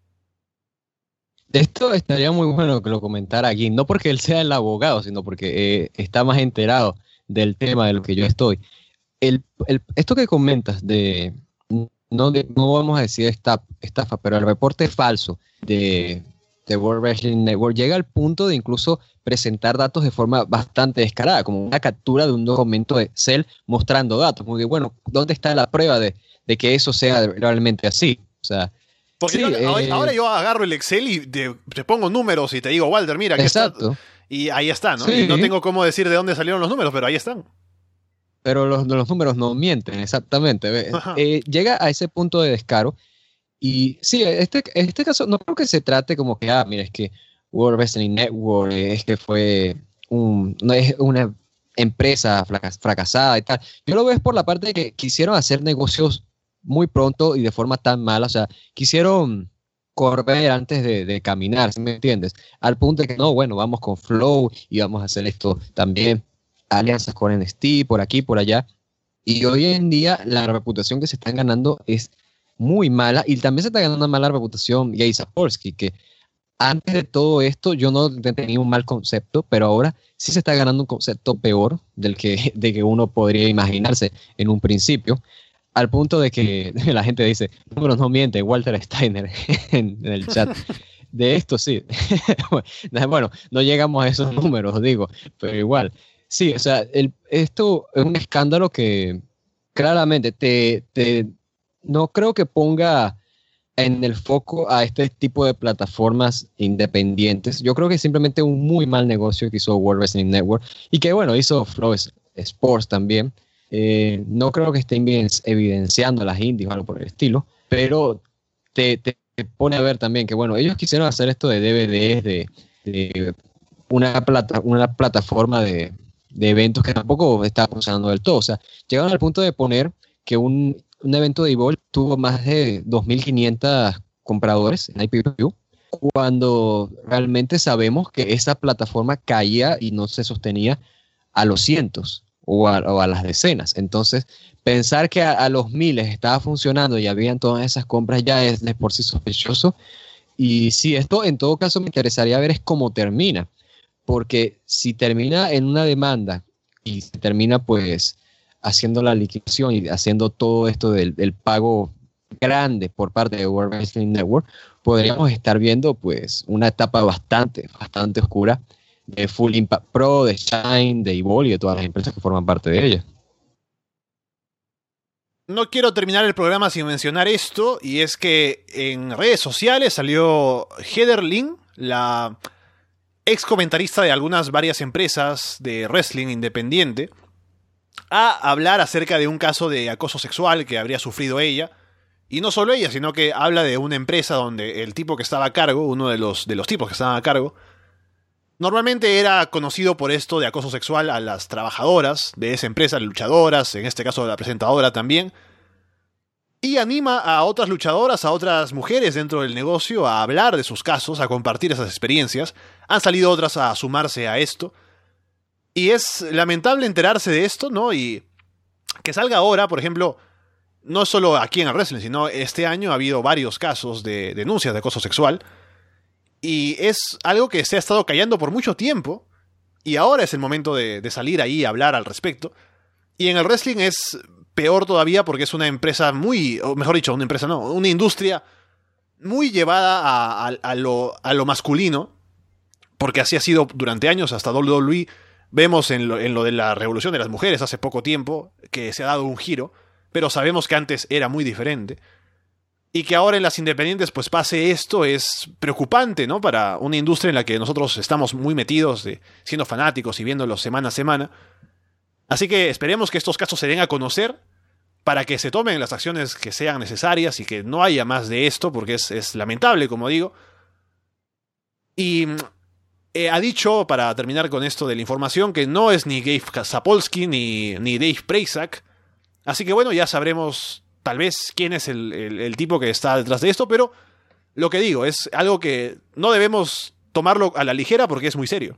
Esto estaría muy bueno que lo comentara aquí, no porque él sea el abogado, sino porque está más enterado del tema de lo que yo estoy. Esto que comentas no vamos a decir estafa, pero el reporte falso de World Wrestling Network llega al punto de incluso presentar datos de forma bastante descarada, como una captura de un documento de Excel mostrando datos. Muy bien, bueno, ¿dónde está la prueba de que eso sea realmente así? O sea, porque sí, ahora yo agarro el Excel y te pongo números y te digo, Walter, mira, aquí exacto. está. Y ahí está, ¿no? Sí. Y no tengo cómo decir de dónde salieron los números, pero ahí están. Pero los números no mienten, exactamente. Llega a ese punto de descaro. Y sí, este caso no creo que se trate como que, mira, es que World Wrestling Network es que no es una empresa fracasada y tal. Yo lo veo es por la parte de que quisieron hacer negocios muy pronto y de forma tan mala. O sea, quisieron correr antes de caminar, ¿sí me entiendes? Al punto de que, no, bueno, vamos con Flow y vamos a hacer esto también. Alianzas con NXT, por aquí, por allá. Y hoy en día la reputación que se están ganando es muy mala, y también se está ganando una mala reputación Gabe Sapolsky, que antes de todo esto yo no tenía un mal concepto, pero ahora sí se está ganando un concepto peor de que uno podría imaginarse en un principio, al punto de que la gente dice, números no mienten, Walter Steiner en el chat. De esto sí. Bueno, no llegamos a esos números, digo, pero igual. Sí, o sea, esto es un escándalo que claramente no creo que ponga en el foco a este tipo de plataformas independientes. Yo creo que es simplemente un muy mal negocio que hizo World Wrestling Network, y que, bueno, hizo Flow Sports también. No creo que esté evidenciando a las indies o algo por el estilo, pero te pone a ver también que, bueno, ellos quisieron hacer esto de DVDs, de una plataforma de eventos que tampoco está funcionando del todo. O sea, llegaron al punto de poner que un evento de Evolve tuvo más de 2.500 compradores en IPView, cuando realmente sabemos que esa plataforma caía y no se sostenía a los cientos o a las decenas. Entonces, pensar que a los miles estaba funcionando y habían todas esas compras ya es de por sí sospechoso. Y sí, esto en todo caso me interesaría ver es cómo termina, porque si termina en una demanda y se termina pues haciendo la liquidación y haciendo todo esto del pago grande por parte de World Wrestling Network, podríamos estar viendo pues una etapa bastante oscura de Full Impact Pro, de Shine, de Evolve y de todas las empresas que forman parte de ella. No quiero terminar el programa sin mencionar esto, y es que en redes sociales salió Heather Lynn, la ex comentarista de varias empresas de wrestling independiente, a hablar acerca de un caso de acoso sexual que habría sufrido ella. Y no solo ella, sino que habla de una empresa donde el tipo que estaba a cargo, uno de los tipos que estaban a cargo, normalmente era conocido por esto de acoso sexual a las trabajadoras de esa empresa, luchadoras, en este caso la presentadora también. Y anima a otras luchadoras, a otras mujeres dentro del negocio a hablar de sus casos, a compartir esas experiencias. Han salido otras a sumarse a esto. Y es lamentable enterarse de esto, ¿no? Y que salga ahora, por ejemplo, no solo aquí en el wrestling, sino este año ha habido varios casos de denuncias de acoso sexual. Y es algo que se ha estado callando por mucho tiempo. Y ahora es el momento de salir ahí a hablar al respecto. Y en el wrestling es peor todavía porque es una empresa una industria muy llevada a lo masculino. Porque así ha sido durante años, hasta WWE Vemos en lo de la revolución de las mujeres hace poco tiempo que se ha dado un giro, pero sabemos que antes era muy diferente. Y que ahora en las independientes pues pase esto es preocupante, ¿no? Para una industria en la que nosotros estamos muy metidos, siendo fanáticos y viéndolos semana a semana. Así que esperemos que estos casos se den a conocer para que se tomen las acciones que sean necesarias y que no haya más de esto, porque es lamentable, como digo. Y ha dicho, para terminar con esto de la información, que no es ni Gabe Sapolsky ni Dave Prazak. Así que bueno, ya sabremos tal vez quién es el tipo que está detrás de esto, pero lo que digo, es algo que no debemos tomarlo a la ligera porque es muy serio.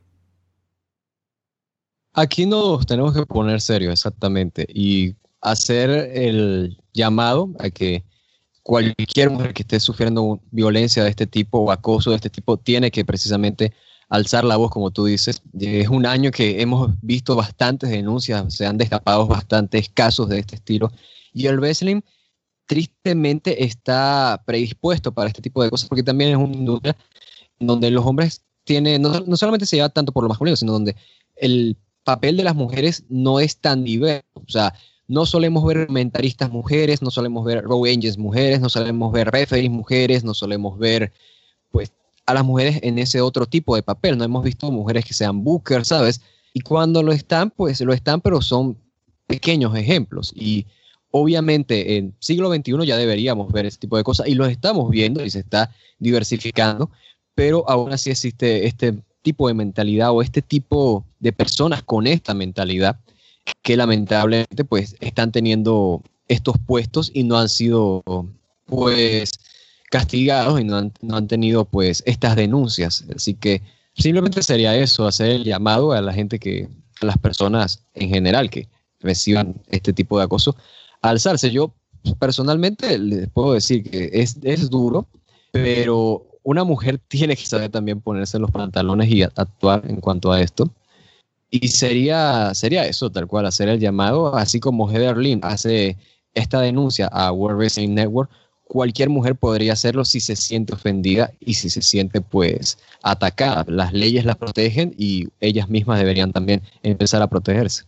Aquí nos tenemos que poner serios, exactamente, y hacer el llamado a que cualquier mujer que esté sufriendo violencia de este tipo o acoso de este tipo tiene que precisamente alzar la voz, como tú dices. Es un año que hemos visto bastantes denuncias, se han destapado bastantes casos de este estilo, y el wrestling tristemente está predispuesto para este tipo de cosas, porque también es una industria donde los hombres tienen, no solamente se lleva tanto por lo masculino, sino donde el papel de las mujeres no es tan diverso. O sea, no solemos ver comentaristas mujeres, no solemos ver Raw Angels mujeres, no solemos ver referees mujeres, no solemos ver pues a las mujeres en ese otro tipo de papel. No hemos visto mujeres que sean bookers, ¿sabes? Y cuando lo están, pues lo están, pero son pequeños ejemplos. Y obviamente en siglo XXI ya deberíamos ver ese tipo de cosas y lo estamos viendo y se está diversificando, pero aún así existe este tipo de mentalidad o este tipo de personas con esta mentalidad que lamentablemente pues están teniendo estos puestos y no han sido pues castigados y no han tenido pues estas denuncias. Así que simplemente sería eso, hacer el llamado a la gente a las personas en general que reciban este tipo de acoso, a alzarse. Yo personalmente les puedo decir que es duro, pero una mujer tiene que saber también ponerse los pantalones y actuar en cuanto a esto. Y sería eso, tal cual, hacer el llamado, así como Heather Lynn hace esta denuncia a World Wrestling Network, cualquier mujer podría hacerlo si se siente ofendida y si se siente pues atacada. Las leyes las protegen y ellas mismas deberían también empezar a protegerse.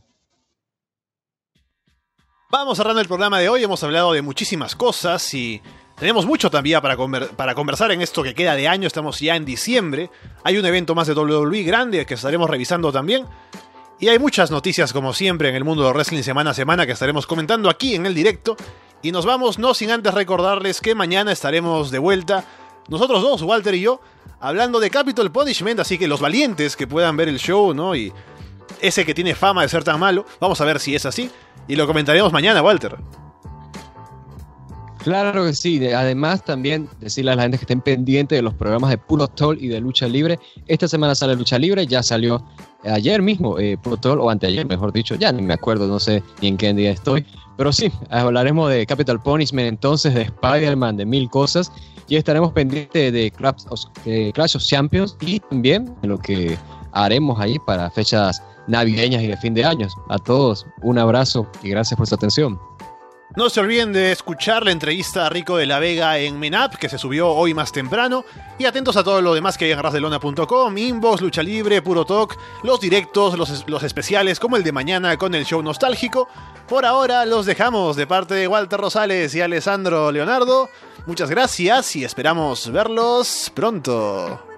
Vamos cerrando el programa de hoy, hemos hablado de muchísimas cosas y tenemos mucho también para conversar en esto que queda de año. Estamos ya en diciembre, hay un evento más de WWE grande que estaremos revisando también. Y hay muchas noticias como siempre en el mundo del wrestling semana a semana que estaremos comentando aquí en el directo. Y nos vamos no sin antes recordarles que mañana estaremos de vuelta, nosotros dos, Walter y yo, hablando de Capital Punishment. Así que los valientes que puedan ver el show, ¿no? Y ese que tiene fama de ser tan malo, vamos a ver si es así. Y lo comentaremos mañana, Walter. Claro que sí, además también decirle a la gente que estén pendientes de los programas de Puro Talk y de Lucha Libre. Esta semana sale Lucha Libre, ya salió ayer mismo Puro Talk, o anteayer mejor dicho, ya ni me acuerdo, no sé ni en qué día estoy. Pero sí, hablaremos de Capital Punishment, entonces de Spider-Man, de mil cosas, y estaremos pendientes de Clash of Champions y también de lo que haremos ahí para fechas navideñas y de fin de años. A todos, un abrazo y gracias por su atención. No se olviden de escuchar la entrevista a Rico de la Vega en Menap, que se subió hoy más temprano. Y atentos a todo lo demás que hay en rasdelona.com, Inbox, Lucha Libre, Puro Talk, los directos, los especiales, como el de mañana con el show nostálgico. Por ahora los dejamos de parte de Walter Rosales y Alessandro Leonardo. Muchas gracias y esperamos verlos pronto.